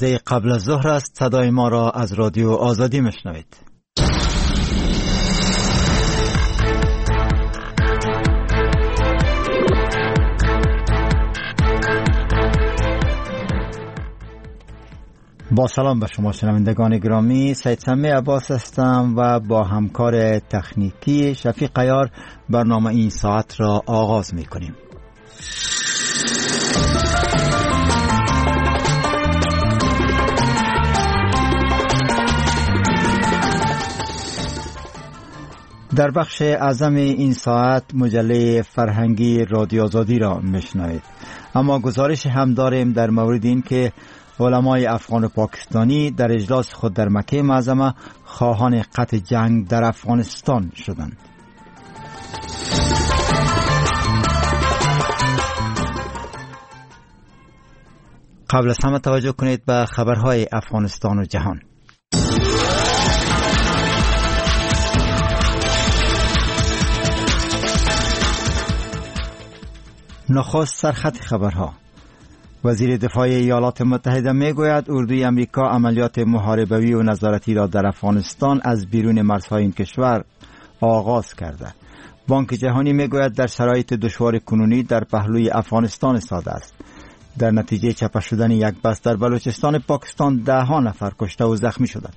11 قبل از ظهر است. صدای ما را از رادیو آزادی میشنوید. با سلام به شما شنوندگان گرامی، سید سمی عباس هستم و با همکار تکنیکی شفیق عیار برنامه این ساعت را آغاز می کنیم. در بخش اعظم این ساعت مجله فرهنگی رادیو آزادی را میشنوید، اما گزارش هم داریم در مورد این که علمای افغان و پاکستانی در اجلاس خود در مکه معظمه خواهان قطع جنگ در افغانستان شدند. قبل از همه توجه کنید به خبرهای افغانستان و جهان. نخست سرخط خبرها. وزیر دفاع ایالات متحده میگوید اردوی امریکا عملیات محاربوی و نظارتی را در افغانستان از بیرون مرزهای این کشور آغاز کرده. بانک جهانی میگوید در شرایط دشوار کنونی در پهلوی افغانستان ایستاده است. در نتیجه چپه شدن یک بس در بلوچستان پاکستان 10 نفر کشته و زخمی شدند.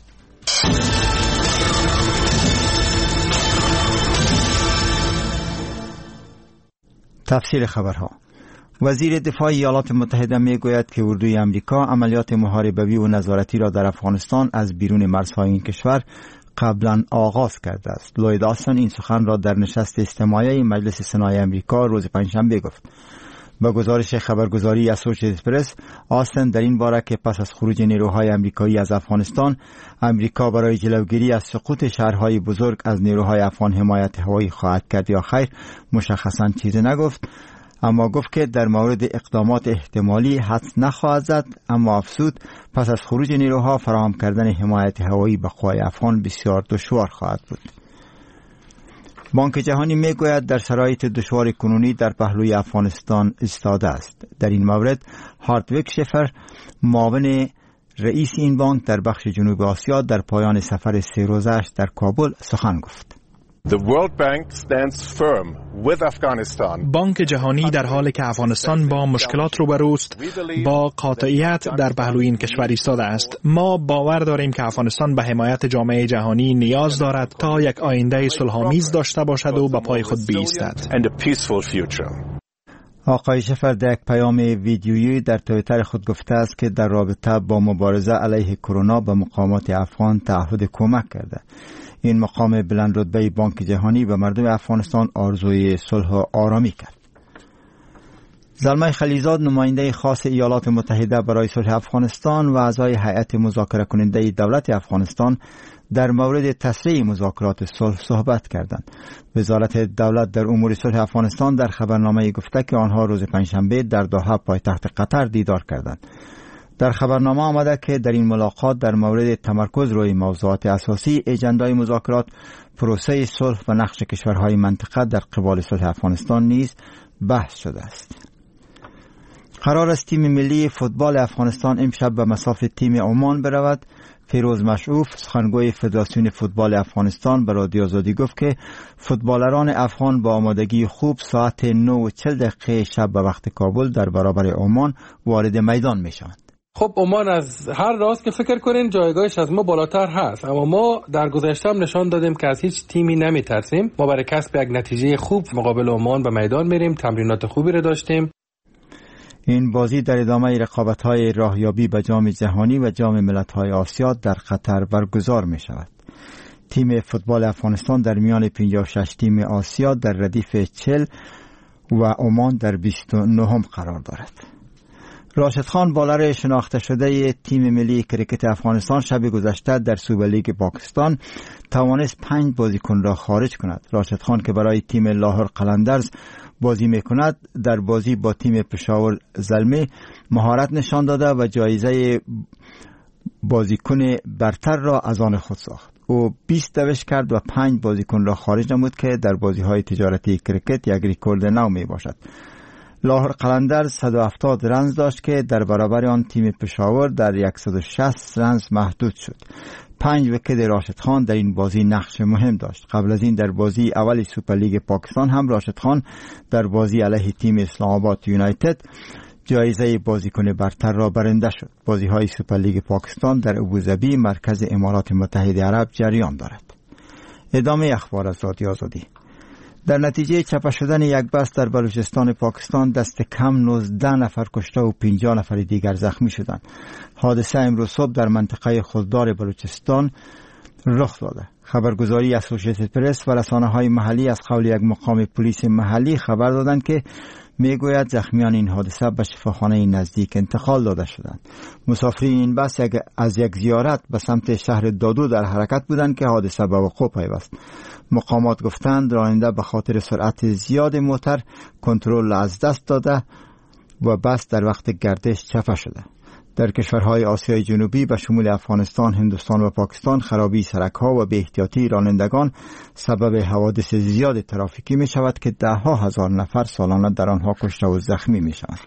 تفسیر خبرها. وزیر دفاع ایالات متحده میگوید که اردوی امریکا عملیات محاربوی و نظارتی را در افغانستان از بیرون مرزهای این کشور قبلا آغاز کرده است. لوید آستن این سخن را در نشست اجتماعی مجلس سنای امریکا روز پنجشنبه گفت. با گزارش خبرگزاری اسوسییتد پرس، آستن در این باره که پس از خروج نیروهای امریکایی از افغانستان، امریکا برای جلوگیری از سقوط شهرهای بزرگ از نیروهای افغان حمایت هوایی خواهد کرد یا خیر مشخصاً چیزی نگفت، اما گفت که در مورد اقدامات احتمالی حدس نخواهد زد، اما افزود پس از خروج نیروها فراهم کردن حمایت هوایی به قوای افغان بسیار دشوار خواهد بود. بانک جهانی میگوید در شرایط دشوار کنونی در پهلوی افغانستان ایستاده است. در این مورد هاردویک شفر، معاون رئیس این بانک در بخش جنوب آسیا، در پایان سفر 3 روزه‌اش در کابل سخن گفت. The World Bank stands firm with Afghanistan. بانک جهانی در حالی که افغانستان با مشکلات روبروست با قاطعیت در پهلوی این کشور ایستاده است. ما باور داریم که افغانستان به حمایت جامعه جهانی نیاز دارد تا یک آینده صلح‌آمیز داشته باشد و به پای خود بایستد. آقای شفر در یک پیام ویدیویی در توییتر خود گفته است که در رابطه با مبارزه علیه کرونا به مقامات افغان تعهد کمک کرده. این مقام بلند رتبه بانک جهانی به مردم افغانستان آرزوی صلح و آرامی کرد. زلمه خلیزاد، نماینده خاص ایالات متحده برای صلح افغانستان و اعضای هیئت مذاکره کننده دولت افغانستان در مورد تسریع مذاکرات صلح صحبت کردند. وزارت دولت در امور صلح افغانستان در خبرنامه گفته که آنها روز پنجشنبه در دوحه پایتخت قطر دیدار کردند. در خبرنامه آمده که در این ملاقات در مورد تمرکز روی موضوعات اساسی اجندای مذاکرات، پروسه صلح و نقش کشورهای منطقه در قبال صلح افغانستان نیز بحث شده است. قرار است تیم ملی فوتبال افغانستان امشب به مصاف تیم عمان برود. فیروز مشعوف، سخنگوی فدراسیون فوتبال افغانستان، به رادیو آزادی گفت که فوتبالران افغان با آمادگی خوب ساعت 9:40 شب به وقت کابل در برابر عمان وارد میدان می شوند. خب عمان از هر راست که فکر کنین جایگاهش از ما بالاتر هست، اما ما در گذشته هم نشان دادیم که از هیچ تیمی نمیترسیم. ما برای کسب یک نتیجه خوب مقابل عمان به میدان میریم، تمرینات خوبی رو داشتیم. این بازی در ادامه رقابت‌های راهیابی به جام جهانی و جام ملت‌های آسیا در قطر برگزار می شود. تیم فوتبال افغانستان در میان 56 تیم آسیا در ردیف 40 و عمان در 29 قرار دارد. راشد خان، بالر شناخته شده تیم ملی کریکت افغانستان، شب گذشته در سوپر لیگ پاکستان توانست 5 بازیکن را خارج کند. راشد خان که برای تیم لاهور قلندرز بازی میکند، در بازی با تیم پشاور زلمه مهارت نشان داده و جایزه بازیکن برتر را از آن خود ساخت. او 20 دوش کرد و 5 بازیکن را خارج نمود که در بازی‌های تجارتی کریکت یک رکورد نو می باشد. لاهور قلندر 170 رنز داشت که در برابر آن تیم پشاور در 160 رنز محدود شد. 5 ویکت راشد خان در این بازی نقش مهم داشت. قبل از این در بازی اول سوپرلیگ پاکستان هم راشد خان در بازی علیه تیم اسلام آباد یونایتد جایزه بازیکن برتر را برنده شد. بازی‌های سوپرلیگ پاکستان در ابوظبی مرکز امارات متحده عرب جریان دارد. ادامه اخبار از رادیو آزادی. در نتیجه چپه شدن یک بس در بلوچستان پاکستان دست کم 19 نفر کشته و 50 نفر دیگر زخمی شدند. حادثه امروز صبح در منطقه خوددار بلوچستان رخ داده. خبرگزاری اسوسییتد پرس و رسانه‌های محلی از قول یک مقام پلیس محلی خبر دادند که میگوید زخمیان این حادثه به شفاخانه نزدیک انتقال داده شدند. مسافرین این بس از یک زیارت به سمت شهر دادو در حرکت بودند که حادثه به وقوع پیوست. مقامات گفتند راننده به خاطر سرعت زیاد موتور کنترل از دست داده و بس در وقت گردش چپه شده. در کشورهای آسیای جنوبی به شمول افغانستان، هندوستان و پاکستان خرابی سرک‌ها و بی احتیاطی رانندگان سبب حوادث زیاد ترافیکی می شود که 10,000 نفر سالانه در آنها کشته و زخمی می شوند.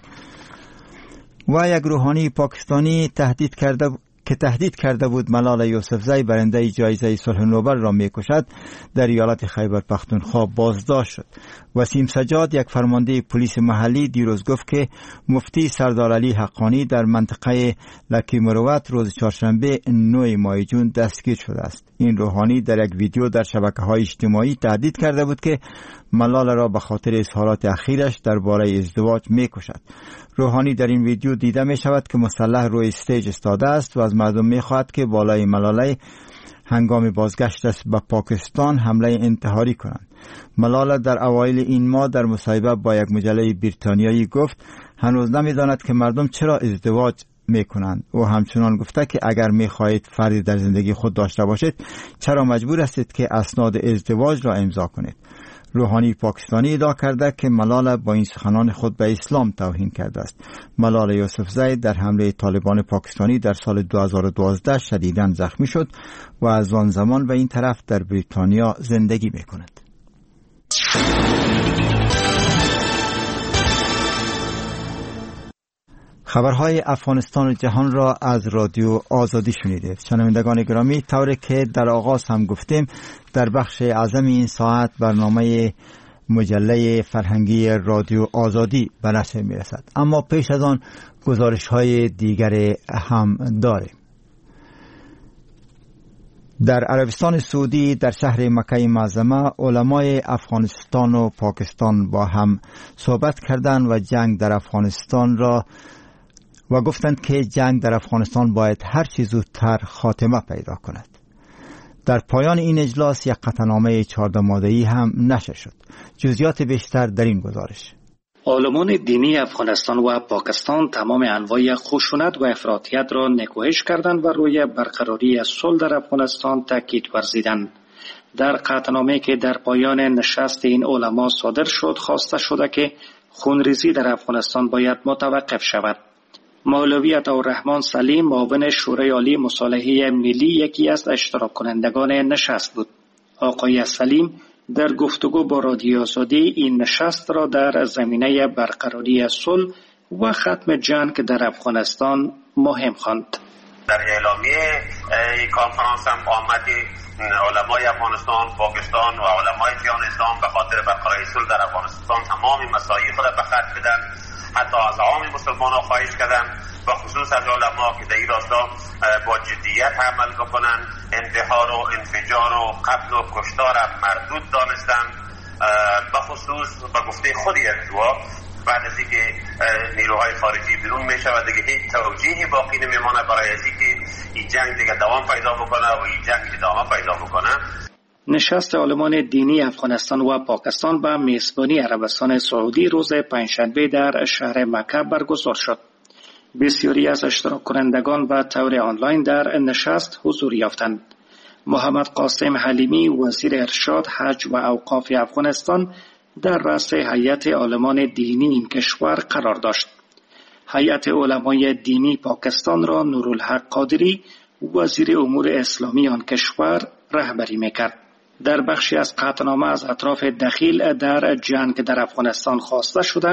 و یک روحانی پاکستانی تهدید کرده بود ملال یوسفزی برنده جایزه صلح نوبل را میکشد در ایالت خیبر پختونخوا بازداشت شد. وسیم سجاد یک فرمانده پلیس محلی دیروز گفت که مفتی سردار علی حقانی در منطقه لکی مروت روز چهارشنبه 9 ماه جون دستگیر شده است. این روحانی در یک ویدیو در شبکه‌های اجتماعی تهدید کرده بود که ملال را به خاطر اظهارات اخیرش درباره ازدواج میکشد. روحانی در این ویدیو دیده می شود که مسلح روی استیج ایستاده است و از مردم می خواهد که بالای ملاله هنگام بازگشت به پاکستان حمله انتحاری کنند. ملاله در اوایل این ماه در مصاحبه با یک مجله بریتانیایی گفت هنوز نمی داند که مردم چرا ازدواج می کنند. او همچنان گفته که اگر می خواهید فردی در زندگی خود داشته باشید چرا مجبور هستید که اسناد ازدواج را امضا کنید. روحانی پاکستانی ادعا کرده که ملاله با این سخنان خود به اسلام توهین کرده است. ملاله یوسفزی در حمله طالبان پاکستانی در سال 2012 شدیداً زخمی شد و از آن زمان به این طرف در بریتانیا زندگی می‌کند. خبرهای افغانستان و جهان را از رادیو آزادی شنیدید. شنوندگان گرامی، طوری که در آغاز هم گفتیم در بخش اعظم این ساعت برنامه مجله فرهنگی رادیو آزادی به نشر میرسد، اما پیش از آن گزارش های دیگر هم داریم. در عربستان سعودی در شهر مکه معظمه علمای افغانستان و پاکستان با هم صحبت کردند و جنگ در افغانستان را و گفتند که جنگ در افغانستان باید هر چه زودتر خاتمه پیدا کند. در پایان این اجلاس یک قطعنامه 14 ماده‌ای هم نشر شد. جزئیات بیشتر در این گزارش. علمان دینی افغانستان و پاکستان تمام انواع خشونت و افراطیت را نکوهش کردند و روی برقراری صلح در افغانستان تاکید ورزیدند. در قطعنامه که در پایان نشست این علما صادر شد خواسته شده که خونریزی در افغانستان باید متوقف شود. مولوی عطاالرحمن سلیم معاون شورای عالی مصالحه ملی یکی از اشتراک کنندگان نشست بود. آقای سلیم در گفتگو با رادیو آزادی این نشست را در زمینه برقراری صلح و ختم جنگ در افغانستان مهم خواند. در اعلامیه این کنفرانس هم آمد علمای افغانستان، پاکستان و علمای جهان اسلام به خاطر برقراری صلح در افغانستان تمام مسائل خود به خرج بدن. حتی از عوام مسلمان ها خواهش کردن و خصوص از علما که در این راستا با جدیت عمل بکنن، انتحار و انفجار و قتل و کشتار مردود دانستن. به خصوص به گفته خود اردوها بعد از اینکه نیروهای خارجی بیرون می شود دیگه هیچ توجیهی باقی نمیمانه برای از اینکه این جنگ دیگه دوام پیدا بکنه و این جنگ ادامه پیدا بکنه. نشست علمان دینی افغانستان و پاکستان به میزبانی عربستان سعودی روز پنجشنبه در شهر مکه برگزار شد. بسیاری از اشتراک کنندگان به طور آنلاین در نشست حضور یافتند. محمد قاسم حلیمی وزیر ارشاد، حج و اوقاف افغانستان در رأس هیئت علمان دینی این کشور قرار داشت. هیئت علمای دینی پاکستان را نورالحق قادری وزیر امور اسلامی آن کشور رهبری میکرد. در بخشی از قطعنامه از اطراف دخیل در جنگ در افغانستان خواسته شده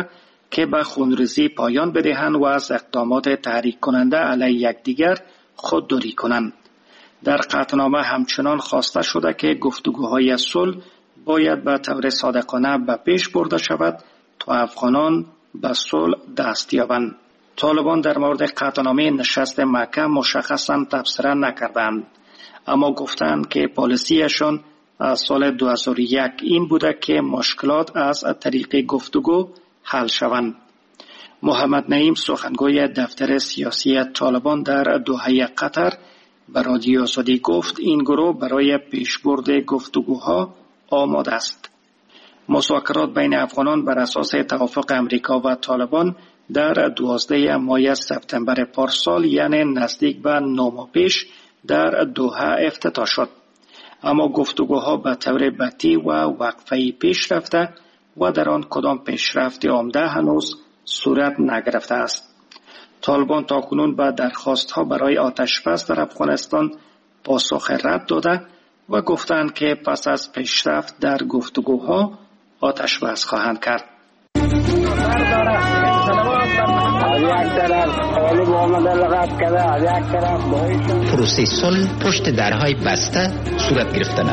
که به خونریزی پایان بدهند و از اقدامات تحریک کننده علیه یکدیگر خودداری کنند. در قطعنامه همچنان خواسته شده که گفتگوهای صلح باید به طور صادقانه به پیش برده شود تا افغانان به صلح دست یابند. طالبان در مورد قطعنامه نشست مکه مشخصاً تبصره نکردند، اما گفتند که پالیسیشان از سال 2001 این بوده که مشکلات از طریق گفتگو حل شوند. محمد نعیم سخنگوی دفتر سیاسی طالبان در دوحه قطر به رادیو آزادی گفت این گروه برای پیشبرد گفتگوها آماده است. مذاکرات بین افغانان بر اساس توافق امریکا و طالبان در 12 ماه سپتامبر پارسال یعنی نزدیک به 9 ماه پیش در دوحه افتتاح شد، اما گفتگوها به طور بطیء و وقفه‌ای پیش رفته و در آن کدام پیشرفت عمده هنوز صورت نگرفته است. طالبان تاکنون به درخواست‌ها برای آتش‌بس در افغانستان پاسخ رد داده و گفتند که پس از پیشرفت در گفتگوها آتش‌بس خواهند کرد. پروسه صلح پشت درهای بسته صورت گرفتن.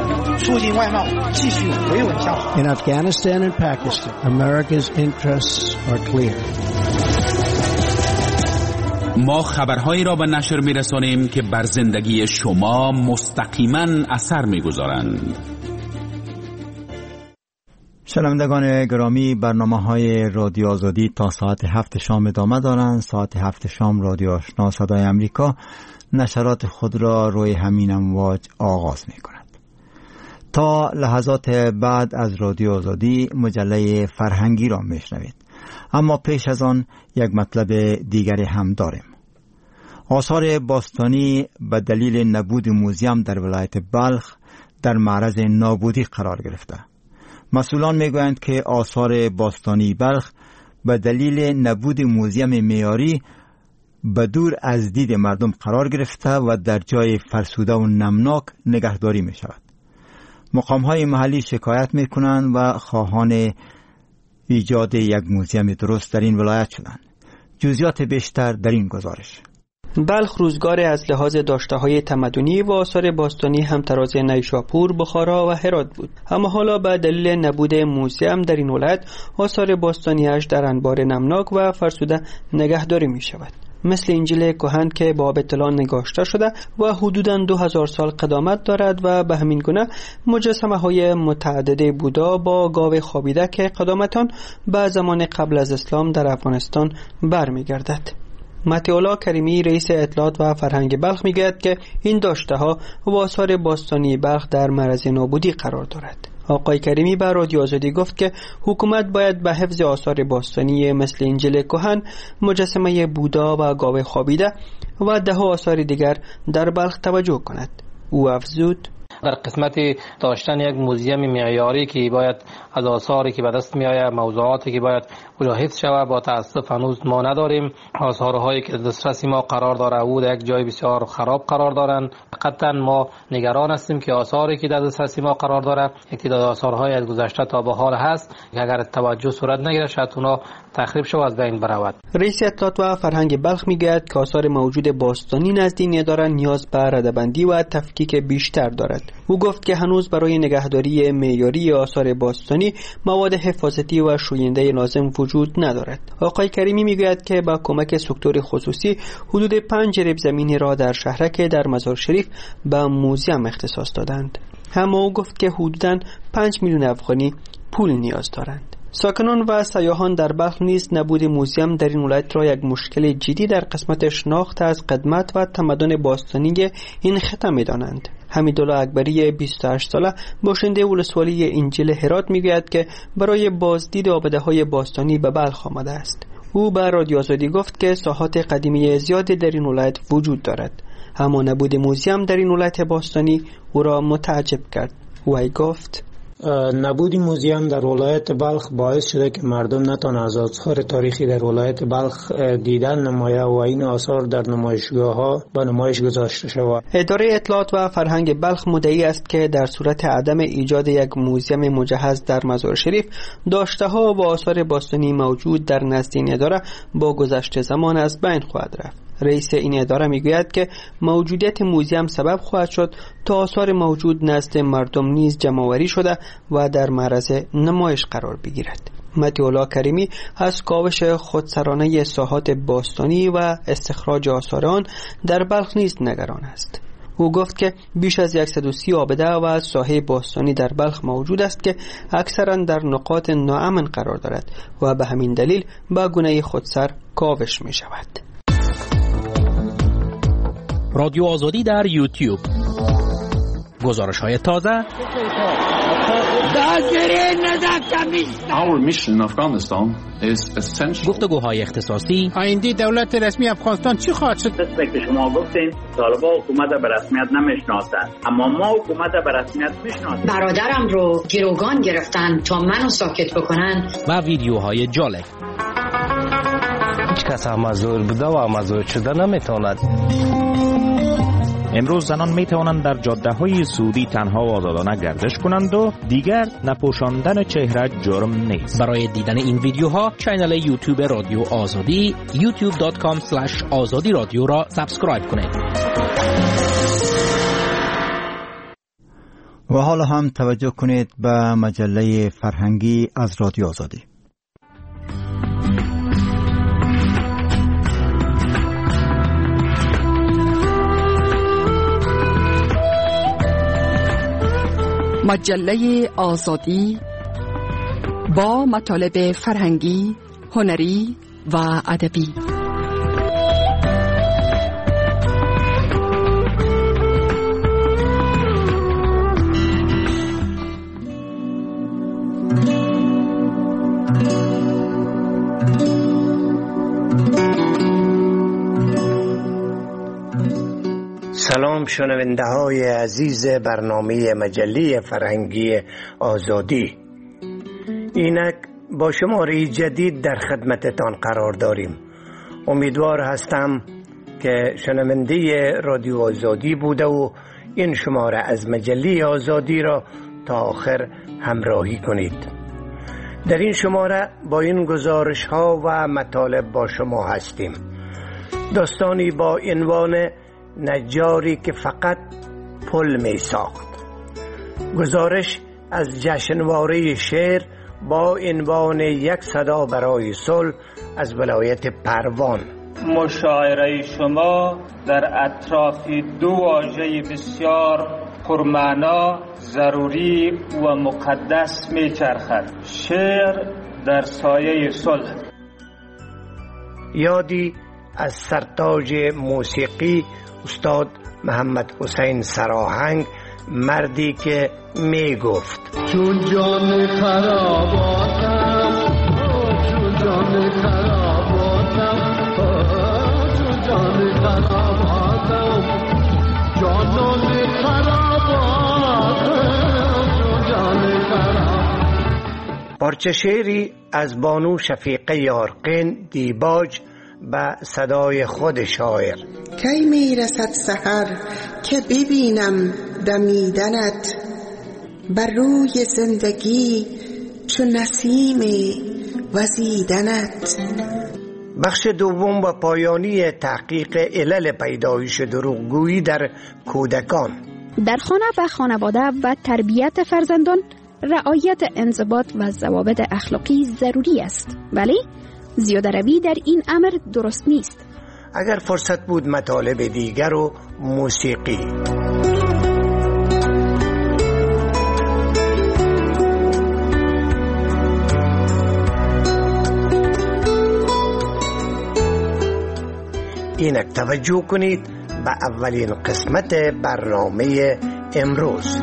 In Afghanistan and Pakistan, America's interests are clear. ما خبرهایی را به نشر می‌رسانیم که بر زندگی شما مستقیما اثر می‌گذارند. شنوندگان گرامی، برنامه‌های رادیو آزادی تا ساعت 7 شام ادامه دارند. ساعت 7 شام رادیو آشنا صدای امریکا نشرات خود را روی همین امواج آغاز می‌کند. تا لحظات بعد از رادیو آزادی مجله فرهنگی را میشنوید، اما پیش از آن یک مطلب دیگری هم داریم. آثار باستانی به دلیل نبود موزیم در ولایت بلخ در معرض نابودی قرار گرفته. مسئولان میگویند که آثار باستانی بلخ به دلیل نبود موزیم معیاری به دور از دید مردم قرار گرفته و در جای فرسوده و نمناک نگهداری می شود. مقام‌های محلی شکایت می کنند و خواهان ایجاد یک موزیم درست در این ولایت شدند. جزئیات بیشتر در این گزارش. بلخ روزگار از لحاظ داشته‌های تمدنی و آثار باستانی همتراز نیشاپور، بخارا و هرات بود، اما حالا به دلیل نبود موزیم در این ولایت آثار باستانیش در انبار نمناک و فرسوده نگهداری می شود. مثل انجیل کهن که با اطلاع نگاشته شده و حدوداً 2000 سال قدامت دارد و به همین گونه مجسمه های متعدد بودا با گاو خوابیده که قدامتان به زمان قبل از اسلام در افغانستان برمیگردد. مطیع‌الله کریمی رئیس اطلاعات و فرهنگ بلخ میگوید که این داشته ها و آثار باستانی بلخ در معرض نابودی قرار دارد. آقای کریمی به رادیو آزادی گفت که حکومت باید به حفظ آثار باستانی مثل انجیل کهن، مجسمه بودا و گاو خوابیده و ده‌ها آثار دیگر در بلخ توجه کند. او افزود: در قسمت داشتن یک موزیم معیاری که باید از آثاری که به دست می آید، موضوعاتی که باید اونجا حفظ شود، با تاسف هنوز ما نداریم. آثارهایی که دسترسی ما قرار داره او در یک جای بسیار خراب قرار دارند. قطعا ما نگران هستیم که آثاری که در دسترسی ما قرار داره، یک تعداد آثارهای از گذشته تا به حال هست که اگر توجه صورت نگیره شاید اونا تخریب شود، از بین برود. رئیس اطلاعات و فرهنگ بلخ میگوید که آثار موجود باستانی نزد این اداره نیاز به رده‌بندی و تفکیک بیشتر دارد. او گفت که هنوز برای نگهداری معیاری آثار باستانی مواد حفاظتی و شوینده لازم وجود ندارد. آقای کریمی میگوید که با کمک سکتور خصوصی حدود 5 ریب زمینی را در شهرک در مزار شریف به موزیم اختصاص دادند. اما او گفت که حدوداً 5 میلیون افغانی پول نیاز دارند. ساکنان و سیاحان در بلخ نیز نبود موزیم در این ولایت را یک مشکل جدی در قسمت شناخت از قدمت و تمدن باستانی این خطه می‌دانند. حمیدالله اکبری 28 ساله باشنده ولسوالی انجیل هرات میگوید که برای بازدید آباده‌های باستانی به بلخ آمده است. او به رادیو آزادی گفت که ساحات قدیمی زیادی در این ولایت وجود دارد، اما نبود موزیم در این ولایت باستانی او را متعجب کرد. او گفت: نبود موزیم در ولایت بلخ باعث شده که مردم نتوانند از آثار تاریخی در ولایت بلخ دیدن نمایه و این آثار در نمایشگاه‌ها به نمایش گذاشته شود. اداره اطلاعات و فرهنگ بلخ مدعی است که در صورت عدم ایجاد یک موزیم مجهز در مزار شریف، داشته‌ها و آثار باستانی موجود در نزد این اداره با گذشت زمان از بین خواهد رفت. رئیس این اداره میگوید که موجودیت موزیم سبب خواهد شد تا آثار موجود نزد مردم نیز جمع‌آوری شده و در معرض نمایش قرار بگیرد. مهدی الله کریمی از کاوش خودسرانه ساحات باستانی و استخراج آثار آن در بلخ نیز نگران است. او گفت که بیش از 130 آبده و ساحه باستانی در بلخ موجود است که اکثرا در نقاط ناامن قرار دارد و به همین دلیل با گونه خودسر کاوش می شود. رادیو آزادی در یوتیوب، گزارش‌های تازه، گفتگوهای اختصاصی. آینده دولت رسمی افغانستان چی خواهد شد؟ که شما گفتین طالبان حکومت به رسمیت نمیشناسند، اما ما حکومت به رسمیت میشناسیم. برادرم رو گروگان گرفتن تا منو ساکت بکنن. و ویدیوهای جالب. هیچ کس مزور بوده و مزور شده نمیتواند. امروز زنان می توانند در جاده‌های سعودی تنها و آزادانه گردش کنند و دیگر نپوشاندن چهره جرم نیست. برای دیدن این ویدیوها کانال یوتیوب رادیو آزادی youtube.com/azadi رادیو را سابسکرایب کنید. و حالا هم توجه کنید به مجله فرهنگی از رادیو آزادی. مجله آزادی با مطالب فرهنگی، هنری و ادبی. سلام شنونده های عزیز برنامه مجله فرهنگی آزادی. اینک با شماره جدید در خدمتتان قرار داریم. امیدوار هستم که شنونده رادیو آزادی بوده و این شماره از مجله آزادی را تا آخر همراهی کنید. در این شماره با این گزارش ها و مطالب با شما هستیم. داستانی با عنوان نجاری که فقط پل می ساخت. گزارش از جشنواره شعر با عنوان یک صدا برای صلح از ولایت پروان. مشاعره شما در اطراف دو واژه بسیار پرمعنا، ضروری و مقدس می چرخد. شعر در سایه صلح. یادی از سرتاج موسیقی استاد محمد حسین سراهنگ، مردی که می گفت چون جان خراباتم، چون جان خراباتم، چون جان خراباتم، جانان خراباتم، چون جان خراباتم. پارچه شعری از بانو شفیقه یارقین دیباج به صدای خود شاعر. کی میرسد سحر که ببینم دمیدنت، بر روی زندگی چون نسیم وزیدنت. بخش دوم و پایانی تحقیق علل پیدایش دروغگویی در کودکان. در خانه و خانواده و تربیت فرزندان رعایت انضباط و ضوابط اخلاقی ضروری است، ولی زیاده روی در این امر درست نیست. اگر فرصت بود مطالب دیگر و موسیقی. اینک توجه کنید به اولین قسمت برنامه امروز.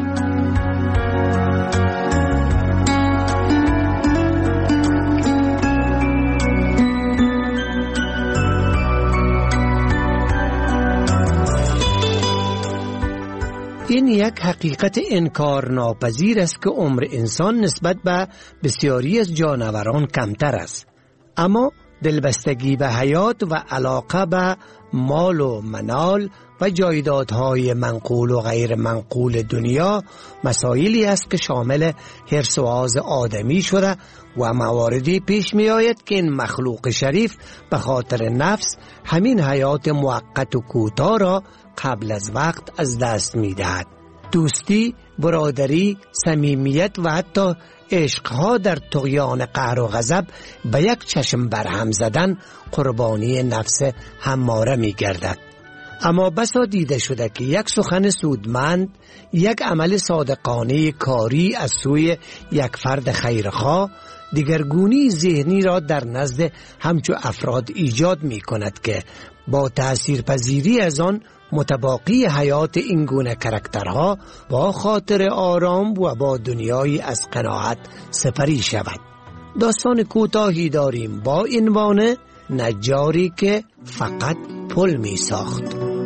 این یک حقیقت انکار ناپذیر است که عمر انسان نسبت به بسیاری از جانوران کمتر است، اما دلبستگی به حیات و علاقه به مال و منال و جایدادهای منقول و غیر منقول دنیا مسائلی است که شامل حرص و آز آدمی شده و مواردی پیش می آید که این مخلوق شریف به خاطر نفس همین حیات موقت و کوتاه را قبل از وقت از دست می دهد. دوستی، برادری، صمیمیت و حتی عشقها در طغیان قهر و غضب به یک چشم برهم زدن قربانی نفس هماره می گردد. اما بسا دیده شده که یک سخن سودمند، یک عمل صادقانه کاری از سوی یک فرد خیرخواه دیگرگونی ذهنی را در نزد همچو افراد ایجاد می کند که با تأثیرپذیری از آن متباقی حیات این گونه کرکترها با خاطر آرام و با دنیایی از قناعت سپری شود. داستان کوتاهی داریم با عنوان نجاری که فقط پل می ساخت.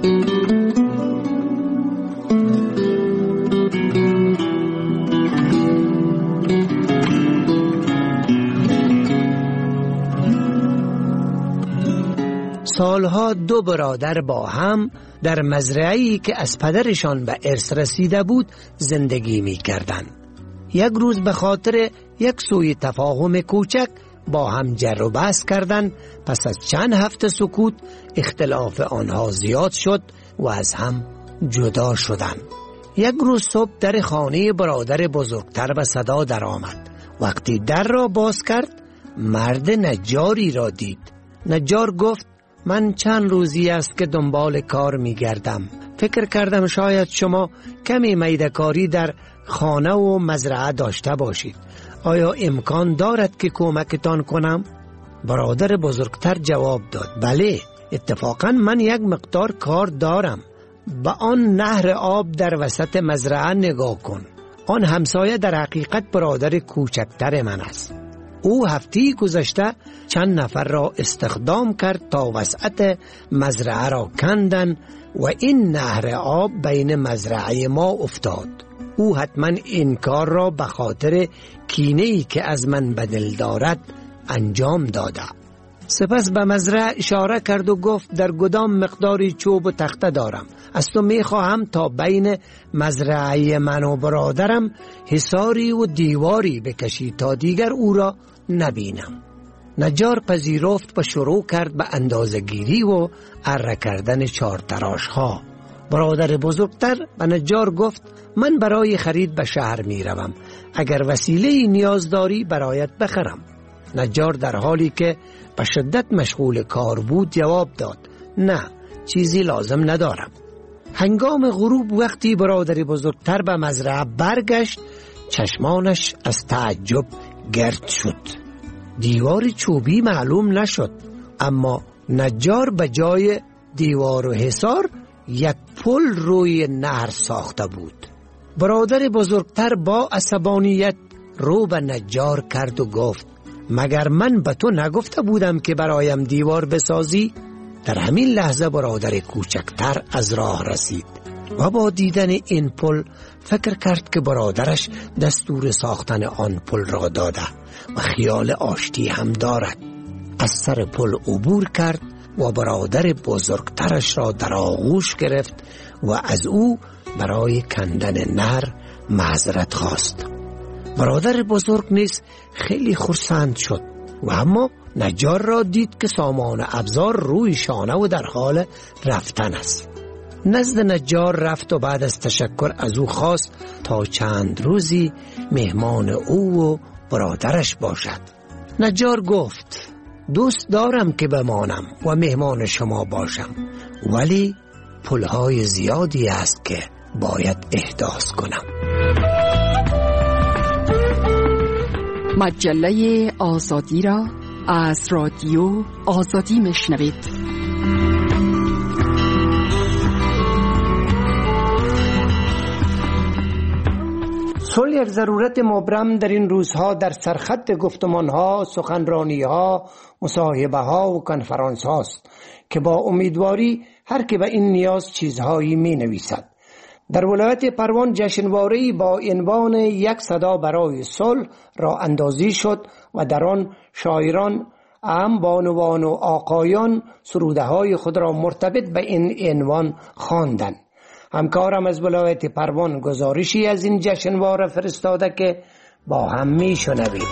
سالها دو برادر با هم در مزرعه‌ای که از پدرشان به ارث رسیده بود زندگی می کردند. یک روز به خاطر یک سوء تفاهم کوچک با هم جر و بحث کردند. پس از چند هفته سکوت اختلاف آنها زیاد شد و از هم جدا شدند. یک روز صبح در خانه برادر بزرگتر به صدا درآمد. وقتی در را باز کرد مرد نجاری را دید. نجار گفت: من چند روزی است که دنبال کار می گردم. فکر کردم شاید شما کمی میده‌کاری در خانه و مزرعه داشته باشید. آیا امکان دارد که کمکتان کنم؟ برادر بزرگتر جواب داد: بله، اتفاقا من یک مقدار کار دارم. به آن نهر آب در وسط مزرعه نگاه کن. آن همسایه در حقیقت برادر کوچکتر من است. او هفته گذشته چند نفر را استخدام کرد تا وسعت مزرعه را کندن و این نهر آب بین مزرعه ما افتاد. او حتما این کار را به خاطر کینه‌ای که از من به دل دارد انجام داده. سپس به مزرعه اشاره کرد و گفت: در گدام مقداری چوب و تخته دارم. از تو میخواهم تا بین مزرعه من و برادرم حصاری و دیواری بکشی تا دیگر او را نبینم. نجار پذیرفت و شروع کرد به اندازه‌گیری و اره کردن چارتراش ها. برادر بزرگتر به نجار گفت: من برای خرید به شهر می روم. اگر وسیله نیاز داری برایت بخرم. نجار در حالی که به شدت مشغول کار بود جواب داد: نه، چیزی لازم ندارم. هنگام غروب وقتی برادر بزرگتر به مزرعه برگشت چشمانش از تعجب گرد شد. دیوار چوبی معلوم نشد، اما نجار به جای دیوار و حصار یک پل روی نهر ساخته بود. برادر بزرگتر با عصبانیت رو به نجار کرد و گفت: مگر من به تو نگفته بودم که برایم دیوار بسازی؟ در همین لحظه برادر کوچکتر از راه رسید و با دیدن این پل فکر کرد که برادرش دستور ساختن آن پل را داده و خیال آشتی هم دارد. از سر پل عبور کرد و برادر بزرگترش را در آغوش گرفت و از او برای کندن نهر معذرت خواست. برادر بزرگ نیز خیلی خرسند شد و اما نجار را دید که سامان ابزار روی شانه و در حال رفتن است. نزد نجار رفت و بعد از تشکر از او خواست تا چند روزی مهمان او و برادرش باشد. نجار گفت: دوست دارم که بمانم و مهمان شما باشم، ولی پولهای زیادی است که باید احداث کنم. مجله آزادی را از رادیو آزادی میشنوید. صلح یک ضرورت مبرم در این روزها در سرخط گفتمانها، سخنرانیها، مصاحبهها و کنفرانس هاست که با امیدواری هر که به این نیاز چیزهایی می نویسد. در ولایت پروان جشنواره‌ای با عنوان یک صدا برای صلح راه اندازی شد و در آن شاعران اهم بانوان و آقایان سروده‌های خود را مرتبط به این عنوان خواندند. همکارم از ولایت پروان گزارشی از این جشنواره فرستاده که با هم میشنویم.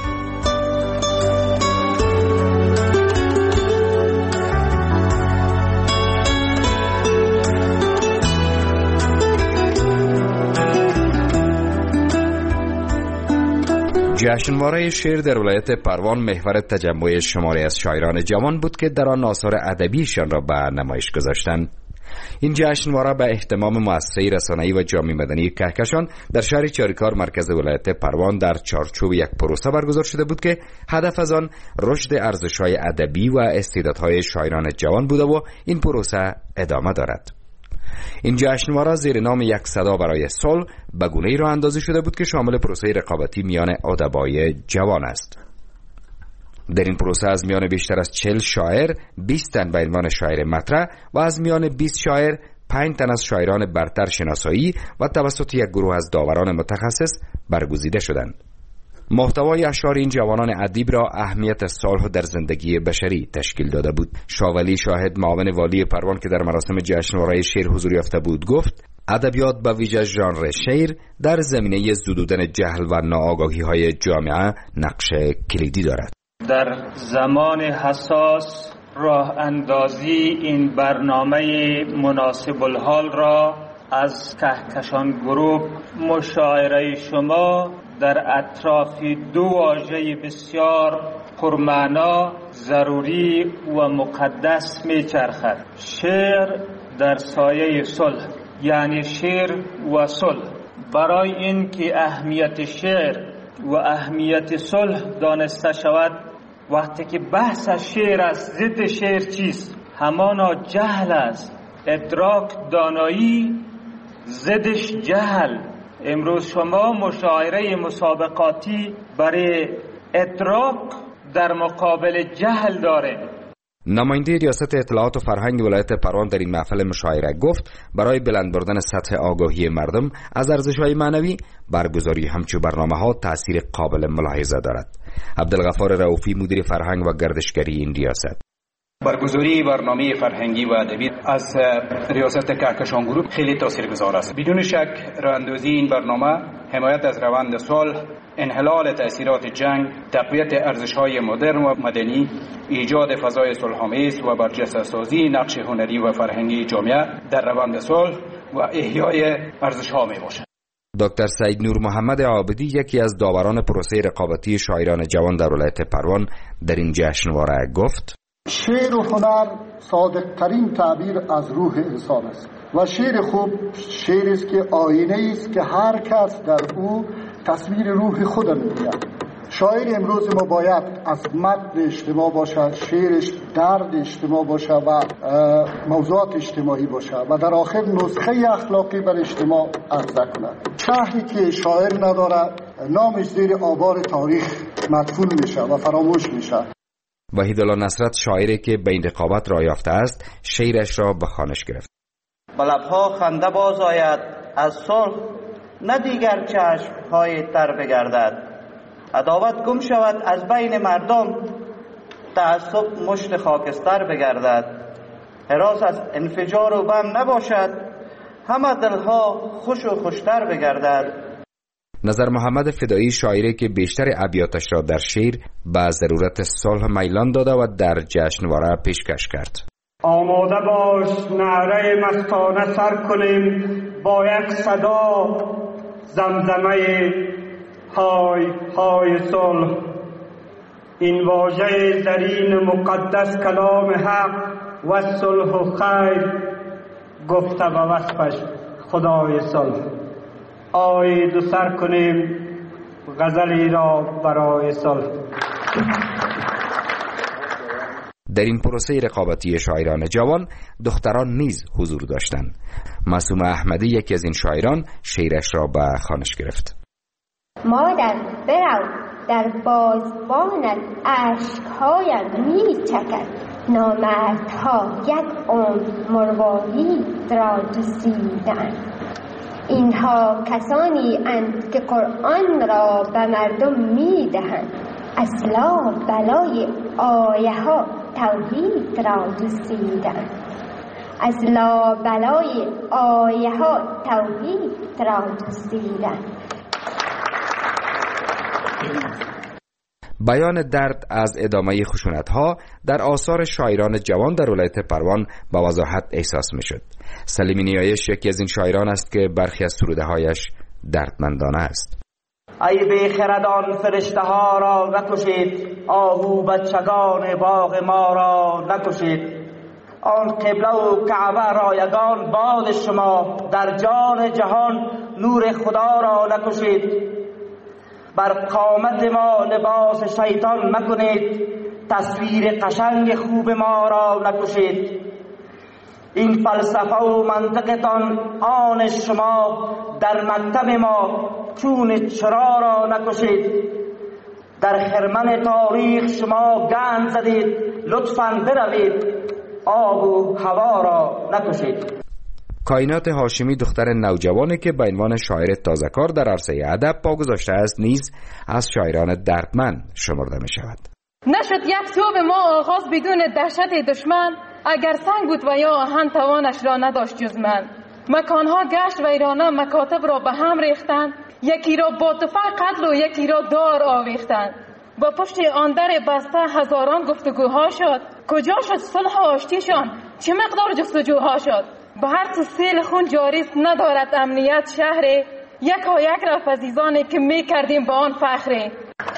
جشنواره شعر در ولایت پروان محور تجمع شماری از شاعران جوان بود که در آن آثار ادبیشان را به نمایش گذاشتند. این جشنواره به اهتمام مؤسسه رسانه‌ای و جامعه مدنی کهکشان در شهر چاریکار مرکز ولایت پروان در چارچوب یک پروسه برگزار شده بود که هدف از آن رشد ارزش‌های ادبی و استعدادهای شاعران جوان بوده و این پروسه ادامه دارد. این جشنواره زیر نام یک صدا برای صلح به گونه‌ای راه اندازی شده بود که شامل پروسه رقابتی میان ادبای جوان است. در این پروسه از میان بیشتر از 40 شاعر 20 تن به عنوان شاعر مطرح و از میان 20 شاعر 5 تن از شاعران برتر شناسایی و توسط یک گروه از داوران متخصص برگزیده شدند. محتوای اشعار این جوانان ادیب را اهمیت صلح در زندگی بشری تشکیل داده بود. شاولی شاهد معاون والی پروان که در مراسم جشنواره شعر حضور یافته بود گفت ادبیات به ویژه ژانر شعر در زمینه زدودن جهل و ناآگاهی‌های جامعه نقش کلیدی دارد. در زمان حساس راه اندازی این برنامه مناسب الحال را از کهکشان گروپ مشاعره شما در اطراف دو واژه بسیار پرمعنا، ضروری و مقدس میچرخد. شعر در سایه صلح، یعنی شعر و صلح. برای این که اهمیت شعر و اهمیت صلح دانسته شود، وقتی که بحث شعر است، ضد شعر چیست؟ همانا جهل است. ادراک دانایی، ضدش جهل. امروز شما مشاعره مسابقاتی برای ادراک در مقابل جهل دارید. نماینده ریاست اطلاعات و فرهنگ ولایت پروان در این محفل مشاعره گفت برای بلند بردن سطح آگاهی مردم از ارزش‌های معنوی برگزاری همچون برنامه‌ها تأثیر قابل ملاحظه دارد. عبدالغفار رؤوفی مدیر فرهنگ و گردشگری این ریاست: برگزاری برنامه فرهنگی و ادبی از ریاست کهکشان گروپ خیلی تاثیرگذار است. بدون شک راه اندازی این برنامه حمایت از روند صلح، انحلال تأثیرات جنگ، تقویت ارزش‌های مدرن و مدنی، ایجاد فضای صلح‌آمیز و برجسته سازی نقش هنری و فرهنگی جامعه در روند صلح و احیای ارزش‌ها میباشد. دکتر سعید نور محمد عابدی یکی از داوران پروسه رقابتی شاعران جوان در ولایت پروان در این جشنواره گفت: شعر و هنر صادق ترین تعبیر از روح انسان است و شعر خوب شعری است که آینه است که هر کس در او تصویر روح خود می‌بیند. شاعر امروز ما باید از متن اجتماع باشد، شعرش درد اجتماع باشه و موضوعات اجتماعی باشه و در آخر نسخه اخلاقی بر اجتماع عرضه کند. شهری که شاعر نداره نامش زیر آوار تاریخ مدفون میشه و فراموش میشه. وحیدالله نصرت شاعری که به این رقابت راه یافته است شعرش را به خوانش گرفت. به لب‌ها خنده باز آید از صلح، نه دیگر چشم‌های تر بگردد. عداوت گم شود از بین مردم، تعصب مشت خاکستر بگردد. هراس از انفجار و بم نباشد، همه دلها خوش و خوشتر بگردد. نظر محمد فدایی شاعری که بیشتر ابیاتش را در شعر به ضرورت صلح میلان داده و در جشنواره پیشکش کرد. آماده باش نعره مستانه سر کنیم با یک صدا، زمزمه های های صلح. این واژه زرین مقدس کلام حق و صلح و خیر گفته به وصفش خدای صلح. آیید و سر کنیم غزلی را برای صلح. در این پروسه رقابتی شاعران جوان دختران نیز حضور داشتند. معصومه احمدی یکی از این شاعران شعرش را به خوانش گرفت. مادر برو در بازبانت اشکهایم می چکد، نامردها یک عمر مروارید را دوزیدند. اینها کسانی اند که قرآن را به مردم می دهند. اصلا بلای آیه ها توحید را دزدیدند. اصلا بلای آیه ها توحید را دزدیدند. بیان درد از ادامه خشونت‌ها در آثار شاعران جوان در ولایت پروان با وضاحت احساس می‌شد. سلیم نیایش یکی از این شاعران است که برخی از سروده‌هایش دردمندانه است. ای بیخردان فرشته ها را نکشید، آهو بچگان باغ ما را نکشید. آن قبله و کعبه رایگان باد شما، در جان جهان نور خدا را نکشید. بر قامت ما لباس شیطان مکنید، تصویر قشنگ خوب ما را نکشید. این فلسفه و منطقتان آن شما، در مکتب ما چون چرا را نکشید. در خرمن تاریخ شما گند زدید، لطفاً بروید آب و هوا را نکشید. کائنات هاشمی دختر نوجوانی که به عنوان شاعر تازه‌کار در عرصه ادب پا گذاشته است نیز از شاعران دردمند شمرده می شود. نشد یک صبح ما آغاز بدون دهشت دشمن، اگر سنگ بود و یا آهن توانش را نداشت جز من. مکانها گشت ویرانه، مکاتب را به هم ریختند، یکی را با تفنگ قتل و یکی را دار آویختند. با پشت آن در بسته هزاران گفتگوها شد، کجا شد صلح و آشتیشان، چه مقدار جستجوها شد. به هر سو سیل خون جاری است، ندارد امنیت شهر، یکا یک رفت عزیزانی که می کردیم با آن فخره.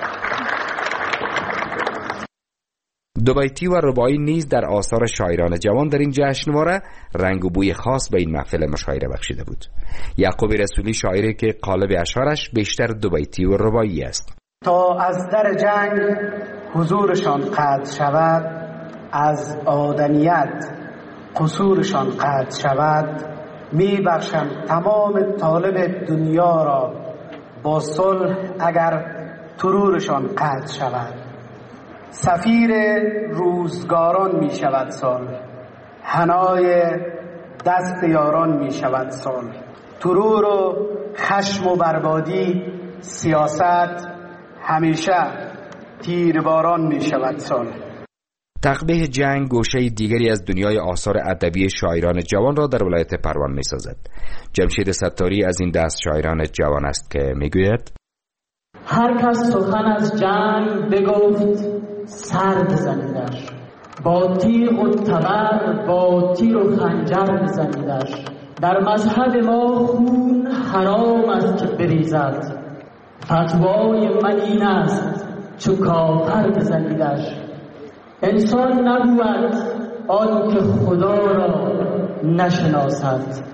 دو بیتی و رباعی نیز در آثار شاعران جوان در این جشنواره رنگ و بوی خاص به این محفل مشاعره بخشیده بود. یعقوب رسولی شاعری که قالب اشعارش بیشتر دو بیتی و رباعی است. تا از در جنگ حضورشان قطع شود، از آدمیت قصورشان قطع شود، می بخشم تمام طالب دنیا را با صلح اگر ترورشان قطع شود. سفیر روزگاران می شود صلح، حنای دست یاران می شود صلح. ترور و خشم و بربادی سیاست، همیشه تیرباران می شود صلح. تقبیح جنگ گوشه دیگری از دنیای آثار ادبی شاعران جوان را در ولایت پروان می سازد. جمشید ستاری از این دست شاعران جوان است که می گوید: هر کس سخن از جنگ بگفت سر بزنیدش، با تیغ و تبر با تیر و خنجر بزنیدش. در مذهب ما خون حرام است که بریزد، فتوای من این است چو کافر بزنیدش. انسان نبود آن که خدا را نشناسد،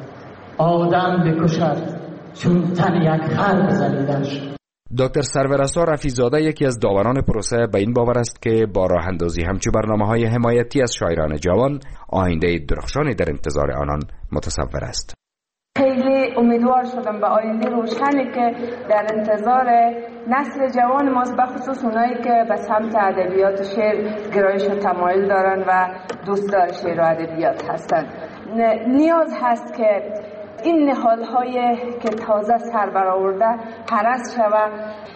آدم بکشد چون تن یک خر بزنیدش. دکتر سرورسا رفیع‌زاده یکی از داوران پروسه به این باور است که با راه اندازی همچو برنامه‌های حمایتی از شاعران جوان آینده درخشانی در انتظار آنان متصور است. خیلی امیدوار شدم به آینده روشنی که در انتظار نسل جوان ماست، بخصوص اونایی که به سمت ادبیات شعر گرایش و تمایل دارن و دوستدار شعر و ادبیات هستن. نیاز هست که این نهال‌های که تازه سر برآورده هرس شود.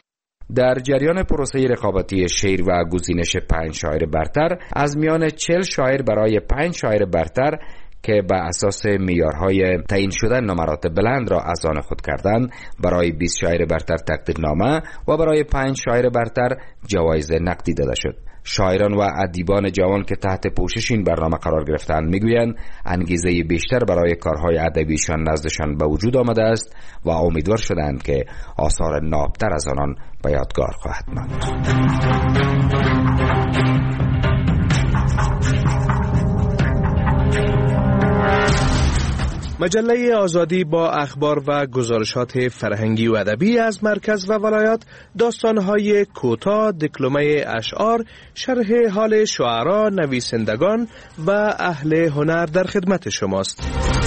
در جریان پروسه رقابتی شعر و گزینش 5 شاعر برتر از میان 40 شاعر برای 5 شاعر برتر که به اساس معیارهای تعیین شده نمرات بلند را از آن خود کردند، برای 20 شاعر برتر تقدیرنامه و برای 5 شاعر برتر جوایز نقدی داده شد. شاعران و ادیبان جوان که تحت پوشش این برنامه قرار گرفتند میگویند انگیزه بیشتر برای کارهای ادبیشان نزدشان به وجود آمده است و امیدوار شدند که آثار نابتر از آنان به یادگار خواهد ماند. مجله آزادی با اخبار و گزارشات فرهنگی و ادبی از مرکز و ولایات، داستان‌های کوتاه، دکلمه اشعار، شرح حال شعرا، نویسندگان و اهل هنر در خدمت شماست.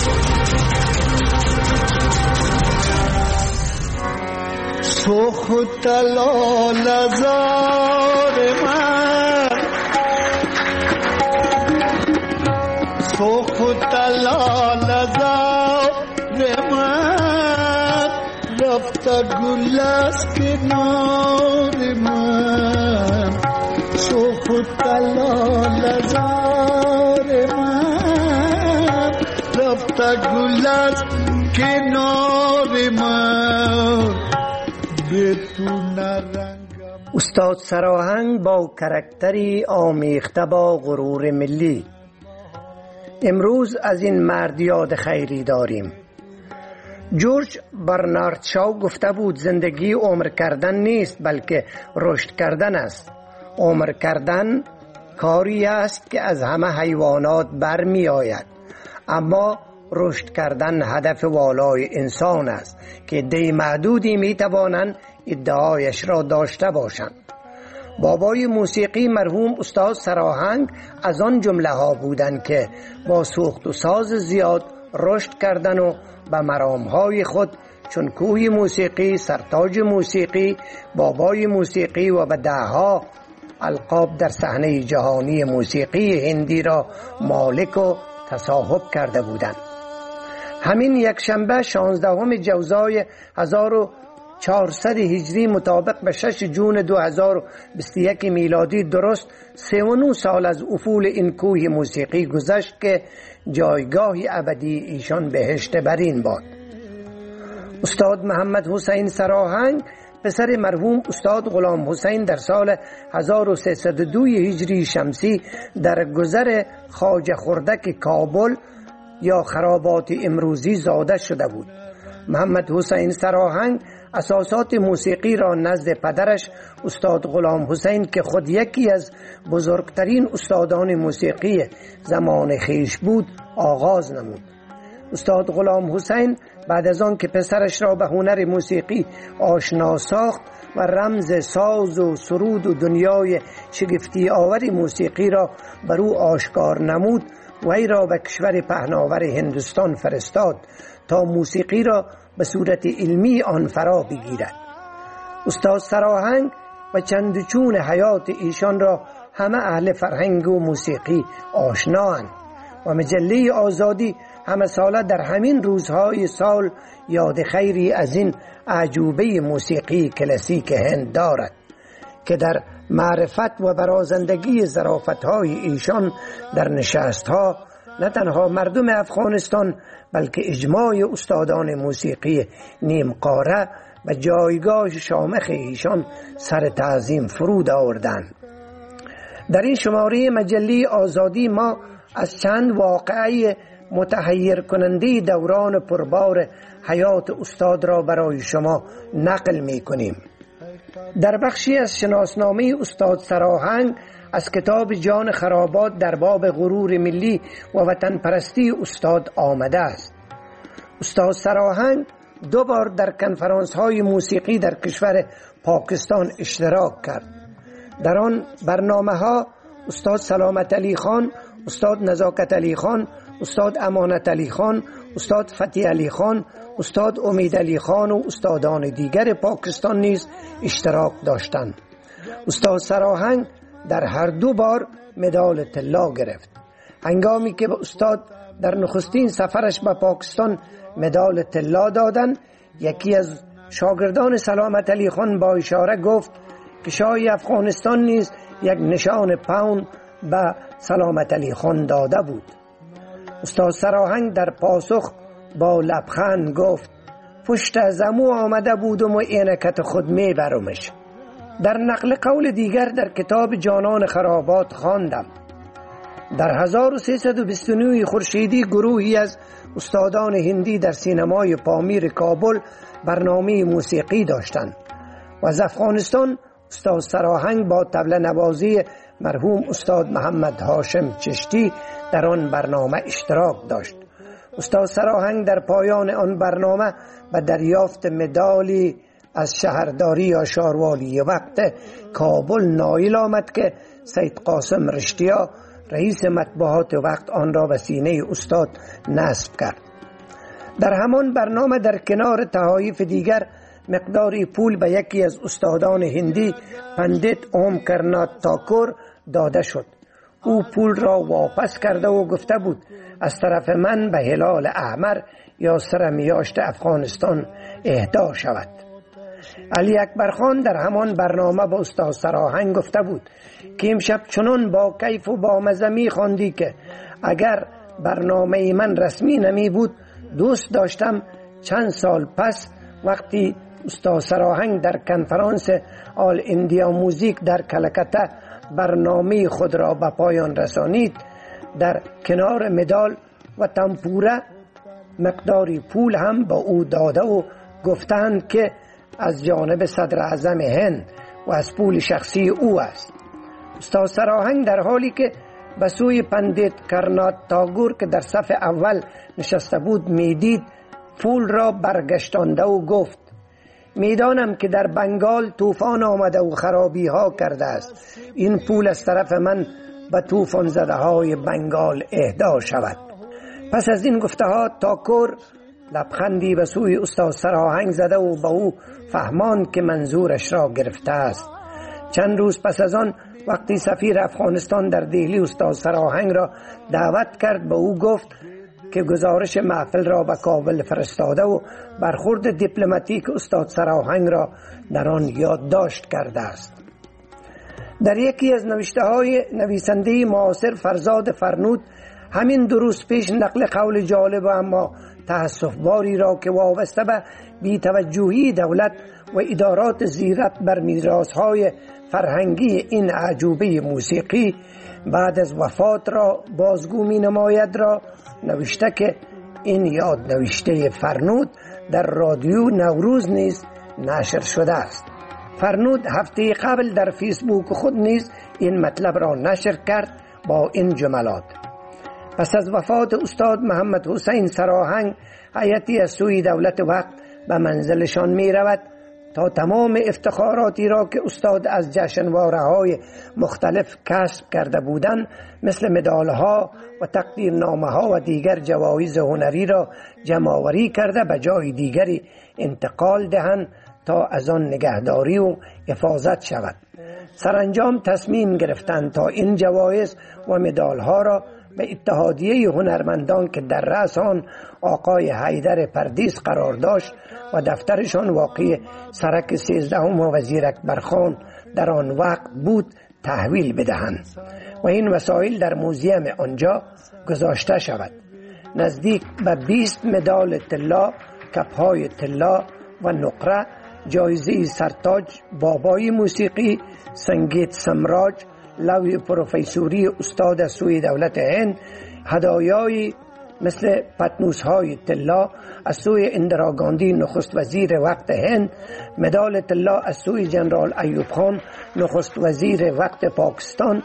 سخت لال زار من، سخت لال زار من، رفته گل از کنار من شوخ و طلال زار من رفته گل از کنار من بتون رنگ. استاد سراهنگ با کرکتری آمیخته با غرور ملی. امروز از این مرد یاد خیری داریم. جورج برنارد شاو گفته بود زندگی عمر کردن نیست بلکه رشد کردن است. عمر کردن کاری است که از همه حیوانات برمی آید، اما رشد کردن هدف والای انسان است که عده معدودی می توانند ادعایش را داشته باشند. بابای موسیقی مرحوم استاد سراهنگ از آن جمله ها بودند که با سوخت و ساز زیاد رشد کردن و به مرامهای خود چون کوه موسیقی، سرتاج موسیقی، بابای موسیقی و به دهها القاب در صحنه جهانی موسیقی هندی را مالک و تصاحب کرده بودند. همین یک شنبه 16 جوزای 1400 هجری مطابق به 6 جون 2021 میلادی درست 39 سال از افول این کوه موسیقی گذشت که جایگاهی ابدی ایشان بهشت برین باد. استاد محمد حسین سراهنگ پسر مرحوم استاد غلام حسین در سال 1302 هجری شمسی در گذر خواجه خردک کابل یا خرابات امروزی زاده شده بود. محمد حسین سراهنگ اساسات موسیقی را نزد پدرش استاد غلام حسین که خود یکی از بزرگترین استادان موسیقی زمان خیش بود آغاز نمود. استاد غلام حسین بعد از آن که پسرش را به هنر موسیقی آشنا ساخت و رمز ساز و سرود و دنیای شگفتی آور موسیقی را بر او آشکار نمود، وی را به کشور پهناور هندوستان فرستاد تا موسیقی را به صورت علمی آن فرا بگیرد. استاد سراهنگ و چندچون حیات ایشان را همه اهل فرهنگ و موسیقی آشنااند و مجله آزادی همه ساله در همین روزهای سال یاد خیری از این اعجوبه موسیقی کلاسیک هند دارد که در معرفت و برازندگی ظرافت‌های ایشان در نشست‌ها نه تنها مردم افغانستان بلکه اجماع استادان موسیقی نیمقاره و جایگاه شامخ ایشان سر تعظیم فرود آوردند. در این شماره مجله آزادی ما از چند واقعه متحیر کننده دوران پربار حیات استاد را برای شما نقل می کنیم. در بخشی از شناسنامه استاد سراهنگ از کتاب جان خرابات در باب غرور ملی و وطن پرستی استاد آمده است. استاد سراهنگ 2 بار در کنفرانس های موسیقی در کشور پاکستان اشتراک کرد. در آن برنامه ها استاد سلامت علی خان، استاد نزاکت علی خان، استاد امانت علی خان، استاد فتح علی خان، استاد امید علی خان و استادان دیگر پاکستان نیز اشتراک داشتند. استاد سراهنگ در هر 2 بار مدال طلا گرفت. هنگامی که به استاد در نخستین سفرش به پاکستان مدال طلا دادند، یکی از شاگردان سلامت علی خان با اشاره گفت که شاه افغانستان نیز یک نشان پوند به سلامت علی خان داده بود. استاد سراهنگ در پاسخ با لبخند گفت پشت از امو آمده بودم و اینکت خود میبرمش. در نقل قول دیگر در کتاب جانان خرابات خواندم در 1329 خورشیدی گروهی از استادان هندی در سینمای پامیر کابل برنامه موسیقی داشتند و از افغانستان استاد سراهنگ با طبل نوازی مرحوم استاد محمد هاشم چشتی در آن برنامه اشتراک داشت. استاد سراهنگ در پایان آن برنامه به دریافت مدالی از شهرداری یا شاروالی وقت کابل نائل آمد که سید قاسم رشتیا رئیس مطبوعات وقت آن را به سینه استاد نصب کرد. در همان برنامه در کنار تحایف دیگر مقداری پول به یکی از استادان هندی پندیت اوم کرنات تاکور داده شد. او پول را واپس کرده و گفته بود از طرف من به هلال احمر یا سرمیاشت افغانستان اهدا شود. علی اکبر خان در همان برنامه با استاد سراهنگ گفته بود که امشب چنان با کیف و با مزه می خواندی که اگر برنامه من رسمی نمی بود دوست داشتم چند سال پس وقتی استاد سراهنگ در کنفرانس آل اندیا موزیک در کلکته برنامه خود را به پایان رسانید در کنار مدال و تمپوره مقداری پول هم با او داده و گفتند که از جانب صدر اعظم هند و از پول شخصی او است. استاد سراهنگ در حالی که به سوی پندیت کرنات تاگور که در صف اول نشسته بود میدید پول را برگشتانده و گفت میدانم که در بنگال طوفان آمده و خرابی ها کرده است. این پول از طرف من به طوفان زده های بنگال اهدا شود. پس از این گفته ها تاکور لبخندی به سوی استاد سراهنگ زده و به او فهماند که منظورش را گرفته است. چند روز پس از آن وقتی سفیر افغانستان در دهلی استاد سراهنگ را دعوت کرد به او گفت که گزارش محفل را به کابل فرستاده و برخورد دیپلماتیک استاد سراهنگ را در آن یادداشت کرده است. در یکی از نوشته های نویسنده معاصر فرزاد فرنود همین 2 روز پیش نقل قول جالب و اما تأسف باری را که وابسته به بی‌توجهی دولت و ادارات زیرت بر میراث‌های فرهنگی این اعجوبه موسیقی بعد از وفات را بازگو می نماید را نوشته که این یاد نوشته فرنود در رادیو نوروز نیز نشر شده است. فرنود هفته قبل در فیسبوک خود نیز این مطلب را نشر کرد با این جملات: پس از وفات استاد محمد حسین سراهنگ هیئتی از سوی دولت وقت به منزلشان می رود تا تمام افتخاراتی را که استاد از جشنواره‌های مختلف کسب کرده بودند مثل مدال‌ها و تقدیرنامه‌ها و دیگر جوایز هنری را جمع‌آوری کرده به جای دیگری انتقال دهند تا از آن نگهداری و حفاظت شود. سرانجام تصمیم گرفتند تا این جوایز و مدال‌ها را به اتحادیه هنرمندان که در رأس آن آقای حیدر پردیس قرار داشت و دفترشان واقع سرک 13 وزیر اکبر خان در آن وقت بود تحویل بدهند و این وسایل در موزیم آنجا گذاشته شود. نزدیک به 20 مدال طلا، کپ‌های طلا و نقره، جایزه سرتاج بابای موسیقی، سنگیت سمراج، لوح پروفیسوری استاد از سوی دولت هند، هدایایی مثل پتنوس‌های طلا از سوی اندرا گاندی نخست وزیر وقت هند، مدال طلا از سوی جنرال ایوب خان نخست وزیر وقت پاکستان،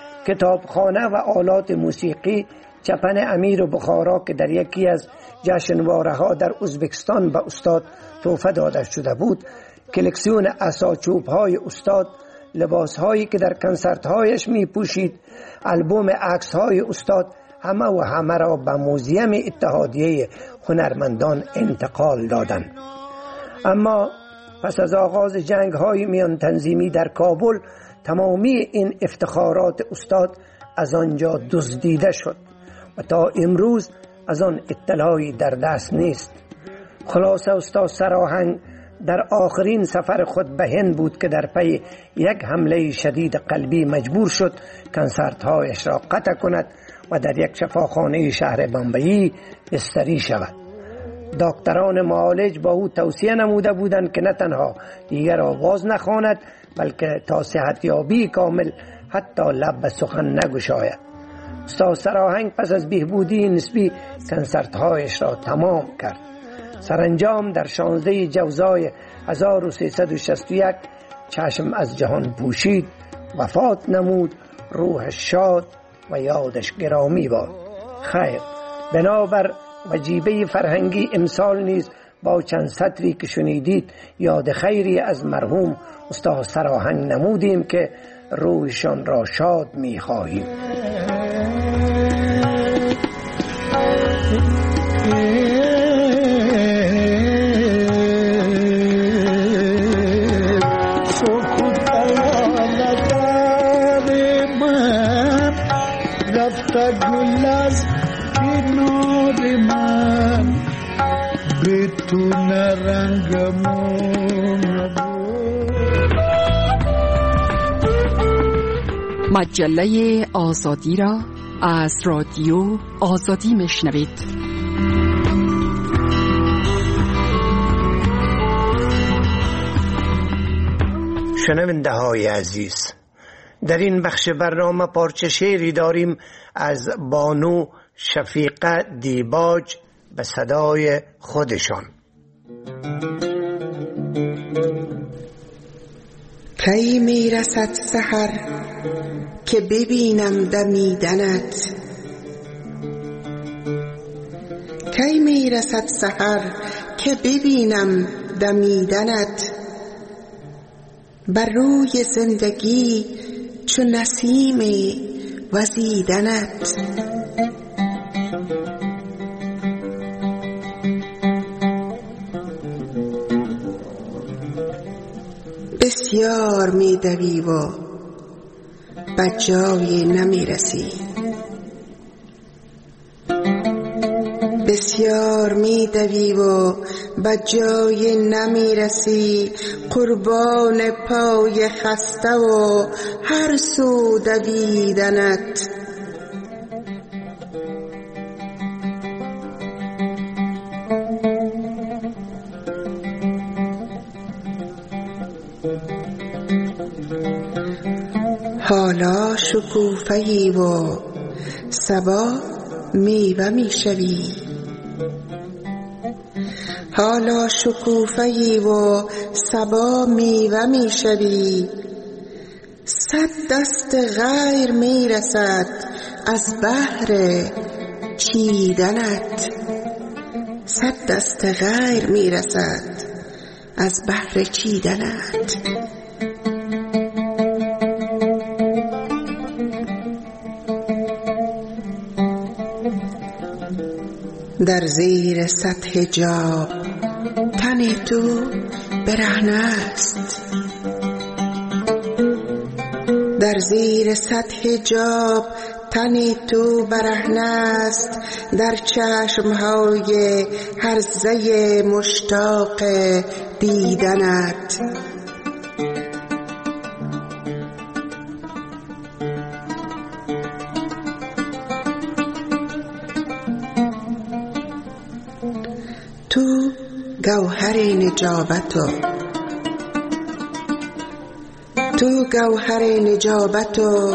کتابخانه و آلات موسیقی، چپن امیر بخارا که در یکی از جشنواره‌ها در ازبکستان به استاد تحفه داده شده بود، کلکسیون عصاچوب‌های استاد، لباس‌هایی که در کنسرت‌هایش می‌پوشید، آلبوم عکس‌های استاد، همه را به موزیم اتحادیه هنرمندان انتقال دادند. اما پس از آغاز جنگ‌های میان تنظیمی در کابل تمامی این افتخارات استاد از آنجا دزدیده شد و تا امروز از آن اطلاعی در دست نیست. خلاصه استاد سراهنگ در آخرین سفر خود به هند بود که در پی یک حمله شدید قلبی مجبور شد کنسرت‌هایش را قطع کند و در یک شفاخانه شهر بمبئی بستری شود. دکتران معالج با او توصیه نموده بودند که نه تنها دیگر آواز نخواند بلکه تا صحتیابی کامل حتی لب به سخن نگشاید. استاد سراهنگ پس از بهبودی نسبی کنسرت‌هایش را تمام کرد. سرانجام در 16 جوزای 1361 چشم از جهان پوشید، وفات نمود، روحش شاد و یادش گرامی باد. خیر، بنابر وجیبه فرهنگی امسال نیز با چند سطری که شنیدید یاد خیری از مرحوم استاد سراهنگ نمودیم که روحشان را شاد می خواهیم. گل از کنار من بدون رنگمون مجله آزادی را از رادیو آزادی میشنوید. شنونده های عزیز، در این بخش برنامه پارچه شعری داریم از بانو شفیقه دیباج به صدای خودشان. کی میرسد سحر که ببینم دمیدنت، کی میرسد سحر که ببینم دمیدنت، بر روی زندگی چو نسیم وزیدنت. بسیار میدوی و به جای نمیرسی، بسیار میدوی و به جای نمیرسی، قربان پای خسته و هر سو دویدنت. حالا شکوفه‌ای و صبا میوه میشوی، حالا شکوفه‌ای و صبا میوه میشوی، صد دست غیر میرسد از بهر چیدنت، صد دست غیر میرسد از بهر چیدنت. در زیر صد حجاب تن تو برهنه است، در زیر صد حجاب تن تو برهنه است، در چشمهای هرزه مشتاق دیدنت. تو گوهر نجابت و تو گوهر نجابت و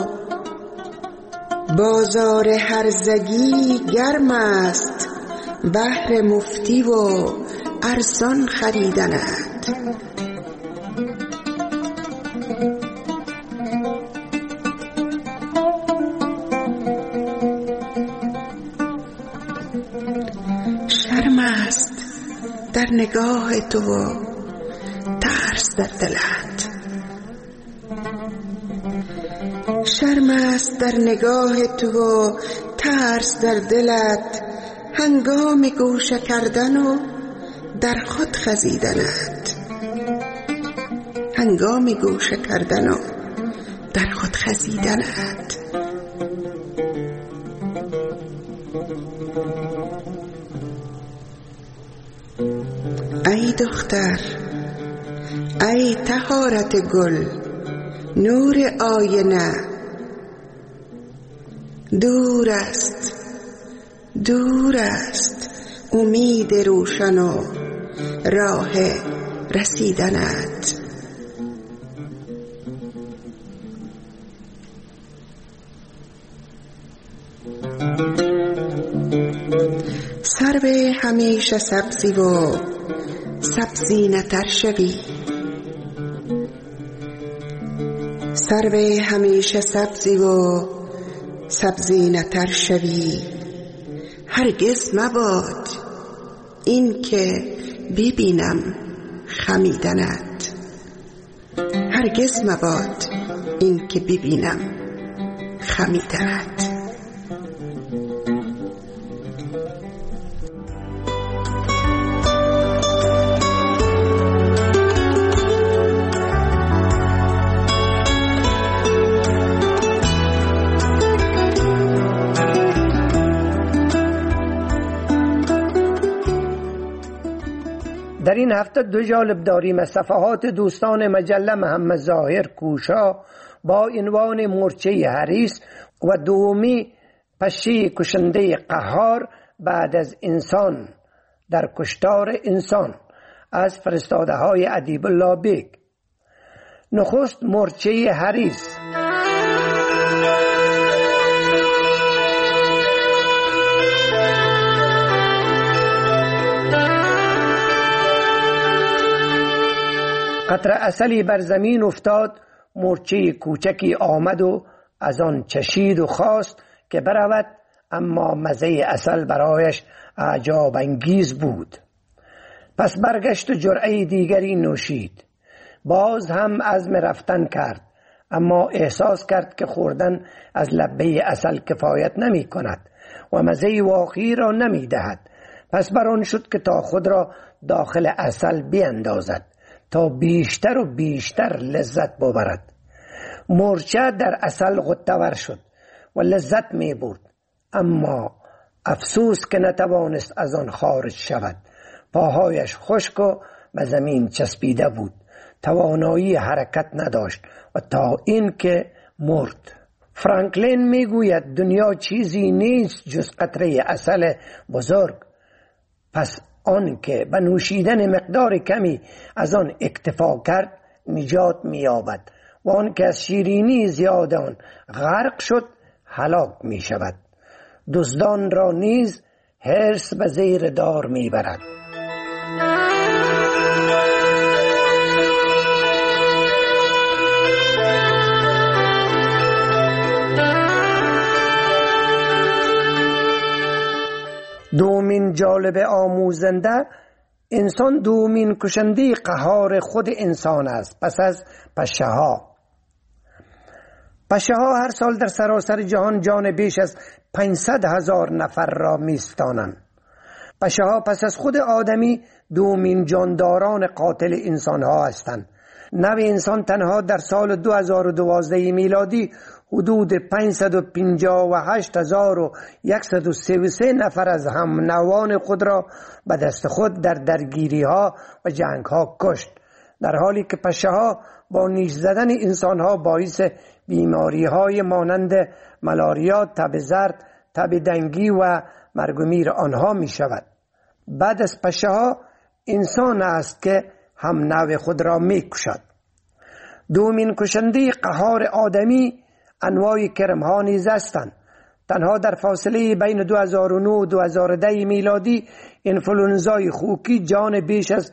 بازار هرزگی گرم است، بهر مفتی و ارزان خریدنت. شرم است در نگاه تو و ترس در دلت، شرم است در نگاه تو و ترس در دلت، هنگام گوشه کردن و در خود خزیدنت، هنگام گوشه کردن و در خود خزیدنت. ای دختر، ای طهارت گل، نور آینه، دور است دور است امید روشن و راه رسیدنت. سرو همیشه سبزی و سبزی نتر شوی، سرو همیشه سبزی و سبزی نتر شوی، هرگز مباد این که ببینم خمیدنت، هرگز مباد این که ببینم خمیدنت. در این هفته دو جالب داریم از صفحات دوستان مجله محمد ظاهر کوشا با عنوان مورچه حریص و دومی پشه کشنده قهار بعد از انسان در کشتار انسان از فرستاده های ادیب الله بیگ. نخست مورچه حریص. قطره عسلی بر زمین افتاد، مورچه کوچکی آمد و از آن چشید و خواست که برود، اما مزه عسل برایش اعجاب انگیز بود. پس برگشت و جرعه دیگری نوشید. باز هم عزم رفتن کرد، اما احساس کرد که خوردن از لبه عسل کفایت نمی کند و مزه واقعی را نمی دهد. پس بر آن شد که تا خود را داخل عسل بیندازد تا بیشتر و بیشتر لذت ببرد. مورچه در عسل غطه‌ور شد و لذت می برد، اما افسوس که نتوانست از آن خارج شود. پاهایش خشک و به زمین چسبیده بود، توانایی حرکت نداشت و تا این که مرد. فرانکلین می گوید دنیا چیزی نیست جز قطره عسل بزرگ. پس آن که به نوشیدن مقدار کمی از آن اکتفا کرد نجات می یابد و آن که از شیرینی زیاد آن غرق شد هلاک می شود. دزدان را نیز حرص به زیر دار می برد. دومین جالب آموزنده، انسان دومین کشنده قهار خود انسان است پس از پشه ها. پشه ها هر سال در سراسر جهان جان بیش از 500,000 نفر را میستانند. پشه ها پس از خود آدمی دومین جانداران قاتل انسان ها هستند. نوع انسان تنها در سال 2012 میلادی حدود 558,133 نفر از هم نوان خود را به دست خود در درگیری ها و جنگ ها کشت، در حالی که پشه ها با نیش زدن انسان ها باعث بیماری های مانند ملاریا، تب زرد، تب دنگی و مرگ و میر آنها می شود. بعد از پشه ها انسان است که هم نوع خود را می کشد. دومین کشنده قهار آدمی انواع کرم‌ها نیز هستند. تنها در فاصله بین 2009 و 2010 میلادی انفلونزای خوکی جان بیش از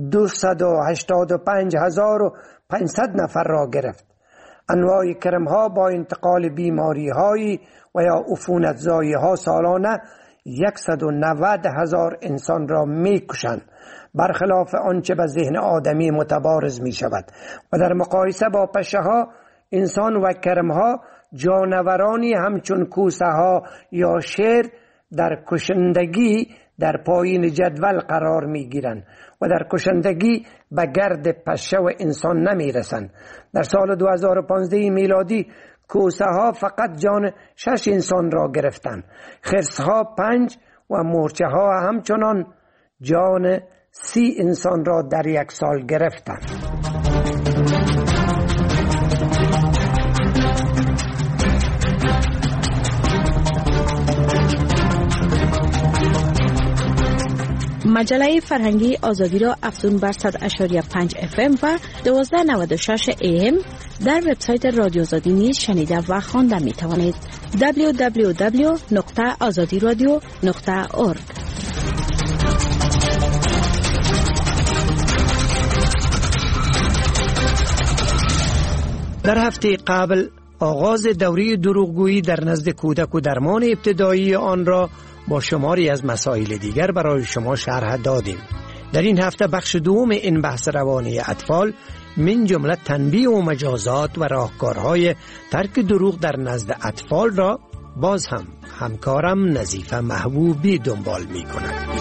285,500 نفر را گرفت. انواع کرم‌ها با انتقال بیماری‌های و یا عفونت‌زایی‌ها سالانه 190,000 انسان را می‌کشند، برخلاف آنچه به ذهن آدمی متبارز می شود. و در مقایسه با پشه ها، انسان و کرمها جانورانی همچون کوسه ها یا شیر در کشندگی در پایین جدول قرار می گیرند و در کشندگی به گرد پشه و انسان نمی رسند. در سال 2015 میلادی کوسه ها فقط جان 6 انسان را گرفتند، خرس ها 5 و مورچه ها همچنان جان 30 انسان را در یک سال گرفتند. مجله فرهنگی آزادی را افزون بر 100.5 FM و 1296 AM در وبسایت رادیو آزادی نیز شنیده و خوانده می توانید. www.azadiradio.org. در هفته قبل آغاز دوره دروغگویی در نزد کودک و درمان ابتدایی آن را با شماری از مسائل دیگر برای شما شرح دادیم. در این هفته بخش دوم این بحث روانی اطفال من جمله تنبیه و مجازات و راهکارهای ترک دروغ در نزد اطفال را باز هم همکارم نظیفه محبوبی دنبال می کند.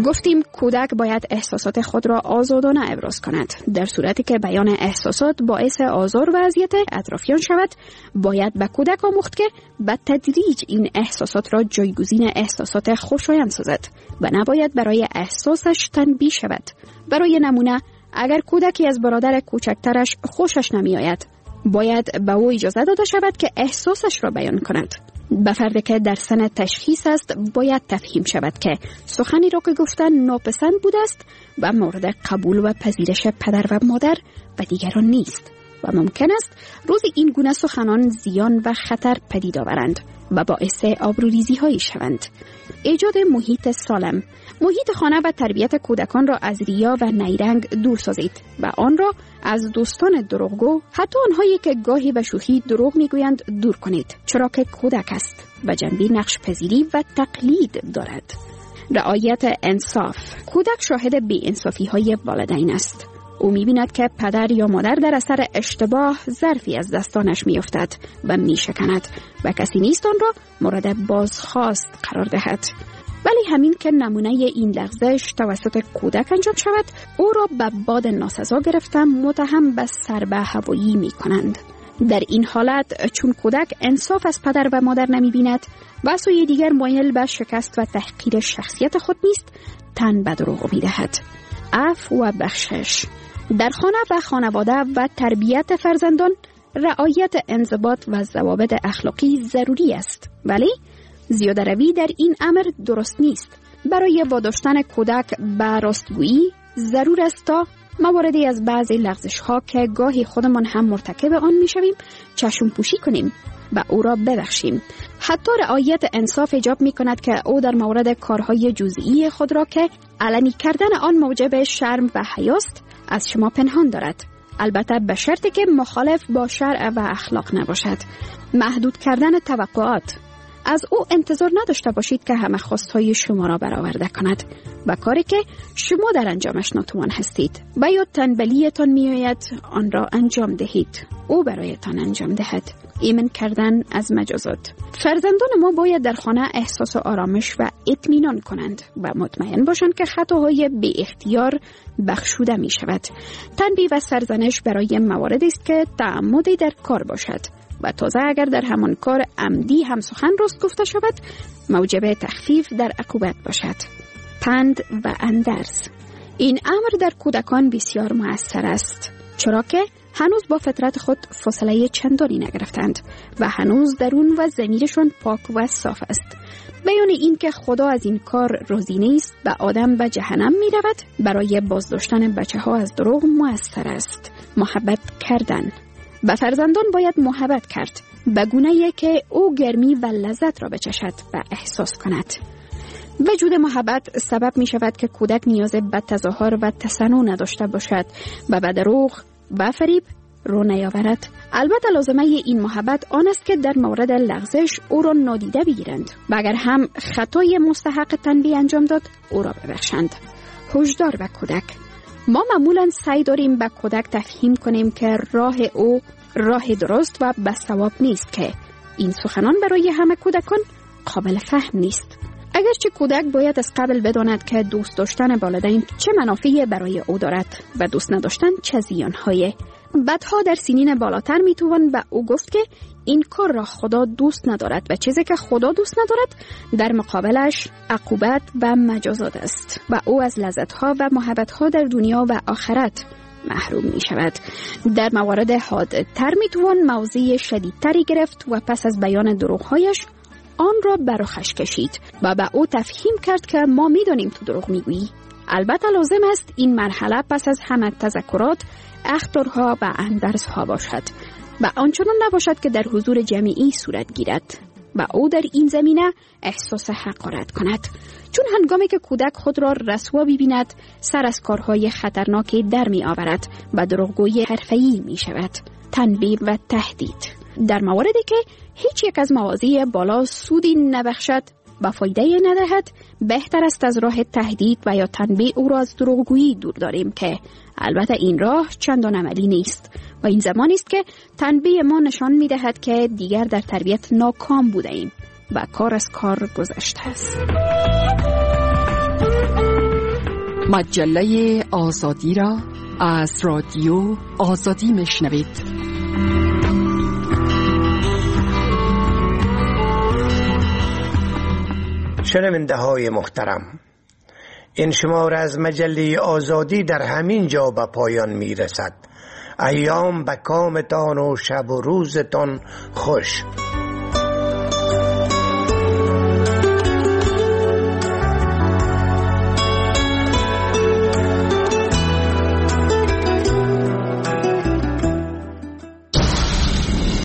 گفتیم کودک باید احساسات خود را آزادانه ابراز کند. در صورتی که بیان احساسات باعث آزار و اذیت اطرافیان شود، باید به کودک آموخت که به تدریج این احساسات را جایگزین احساسات خوشایند سازد و نباید برای احساسش تنبیه شود. برای نمونه، اگر کودکی از برادر کوچکترش خوشش نمی آید، باید به او اجازه داده شود که احساسش را بیان کند. به فردی که در سن تشخیص است باید تفهیم شود که سخنی را که گفتن ناپسند بوده است و مورد قبول و پذیرش پدر و مادر و دیگران نیست و ممکن است روز این گونه سخنان زیان و خطر پدید آورند و باعث آبروریزی هایی شوند. ایجاد محیط سالم. محیط خانه و تربیت کودکان را از ریا و نیرنگ دور سازید و آن را از دوستان دروغگو، حتی آنهایی که گاهی به شوخی دروغ میگویند، دور کنید، چرا که کودک است و جنبه نقش پذیری و تقلید دارد. رعایت انصاف. کودک شاهد بی‌انصافی های والدین است. او می‌بیند که پدر یا مادر در اثر اشتباه ظرفی از دستانش می‌افتد و می‌شکند و کسی نیست آن را مورد بازخواست قرار دهد. ولی همین که نمونه این لغزش توسط کودک انجام شود، او را به باد ناسزا گرفته متهم به سربه هوایی می‌کنند. در این حالت چون کودک انصاف از پدر و مادر نمی‌بیند و سوی دیگر مایل به شکست و تحقیر شخصیت خود نیست، تن به دروغ می‌دهد. عفو و بخشش. در خانه و خانواده و تربیت فرزندان رعایت انضباط و ضوابط اخلاقی ضروری است، ولی زیاده روی در این امر درست نیست. برای واداشتن کودک به راستگویی ضرور است تا مواردی از بعضی لغزش‌ها که گاهی خودمان هم مرتکب آن می‌شویم چشم پوشی کنیم و او را ببخشیم. حتی رعایت انصاف ایجاب می‌کند که او در مورد کارهای جزئی خود را که علنی کردن آن موجب شرم و حیاست از شما پنهان دارد، البته به شرطی که مخالف با شرع و اخلاق نباشد. محدود کردن توقعات. از او انتظار نداشته باشید که همه خواستهای شما را برآورده کند و کاری که شما در انجامش ناتوان هستید و یا تنبلیتان میآید آن را انجام دهید، او برایتان انجام دهد. ایمن کردن از مجازات. فرزندان ما باید در خانه احساس آرامش و اطمینان کنند و مطمئن باشند که خطاهای بی اختیار بخشوده می شود. تنبیه و سرزنش برای مواردی است که تعمدی در کار باشد و تازه اگر در همان کار عمدی هم سخن راست گفته شود موجب تخفیف در عقوبت باشد. پند و اندرز. این امر در کودکان بسیار مؤثر است، چرا که هنوز با فطرت خود فاصله چندانی نگرفتند و هنوز درون و ضمیرشان پاک و صاف است. بیان این که خدا از این کار راضی نیست و آدم به جهنم می رود برای بازداشتن بچه ها از دروغ مؤثر است. محبت کردن. به فرزندان باید محبت کرد به گونه‌ای که او گرمی و لذت را بچشد و احساس کند. وجود محبت سبب می شود که کودک نیاز به تظاهر و تصنع نداشته باشد و به دروغ و فریب رو نیاورد. البته لازمه این محبت آن است که در مورد لغزش او را نادیده بگیرند و اگر هم خطای مستحق تنبیه انجام داد او را ببخشند. هشدار به کودک. ما معمولا سعی داریم به کودک تفهیم کنیم که راه او راه درست و بصواب نیست، که این سخنان برای همه کودکان قابل فهم نیست. اگرچه کودک باید از قبل بداند که دوست داشتن والدین چه منافعی برای او دارد و دوست نداشتن چه زیان‌های. بعدها در سنین بالاتر میتوان به او گفت که این کار را خدا دوست ندارد و چیزی که خدا دوست ندارد در مقابلش عقوبت و مجازات است و او از لذت‌ها و محبت‌ها در دنیا و آخرت محروم می شود. در موارد حادتر میتوان موضع شدیدتری گرفت و پس از بیان دروغ‌هایش آن را برخش کشید و به او تفهیم کرد که ما میدانیم تو دروغ میگویی. البته لازم است این مرحله پس از همه تذکرات، اخطارها و اندرزها باشد و آنچنان نباشد که در حضور جمعی صورت گیرد و او در این زمینه احساس حقارت کند، چون هنگامی که کودک خود را رسوا ببیند سر از کارهای خطرناکی در می آورد و دروغگویی حرفه‌ای می شود. تنبیه و تهدید. در موردی که هیچ یک از مواضیع بالا سودی نبخشد و فایده ندهد، بهتر است از راه تهدید و یا تنبیه او را از دروغگویی دور داریم، که البته این راه چندان عملی نیست و این زمانی است که تنبیه ما نشان می دهد که دیگر در تربیت ناکام بوده ایم و کار از کار گذشته است. مجله آزادی را از رادیو آزادی میشنوید. شنونده های محترم، این شماره از مجله آزادی در همین جا به پایان می رسد. ایام به کامتان و شب و روزتان خوش.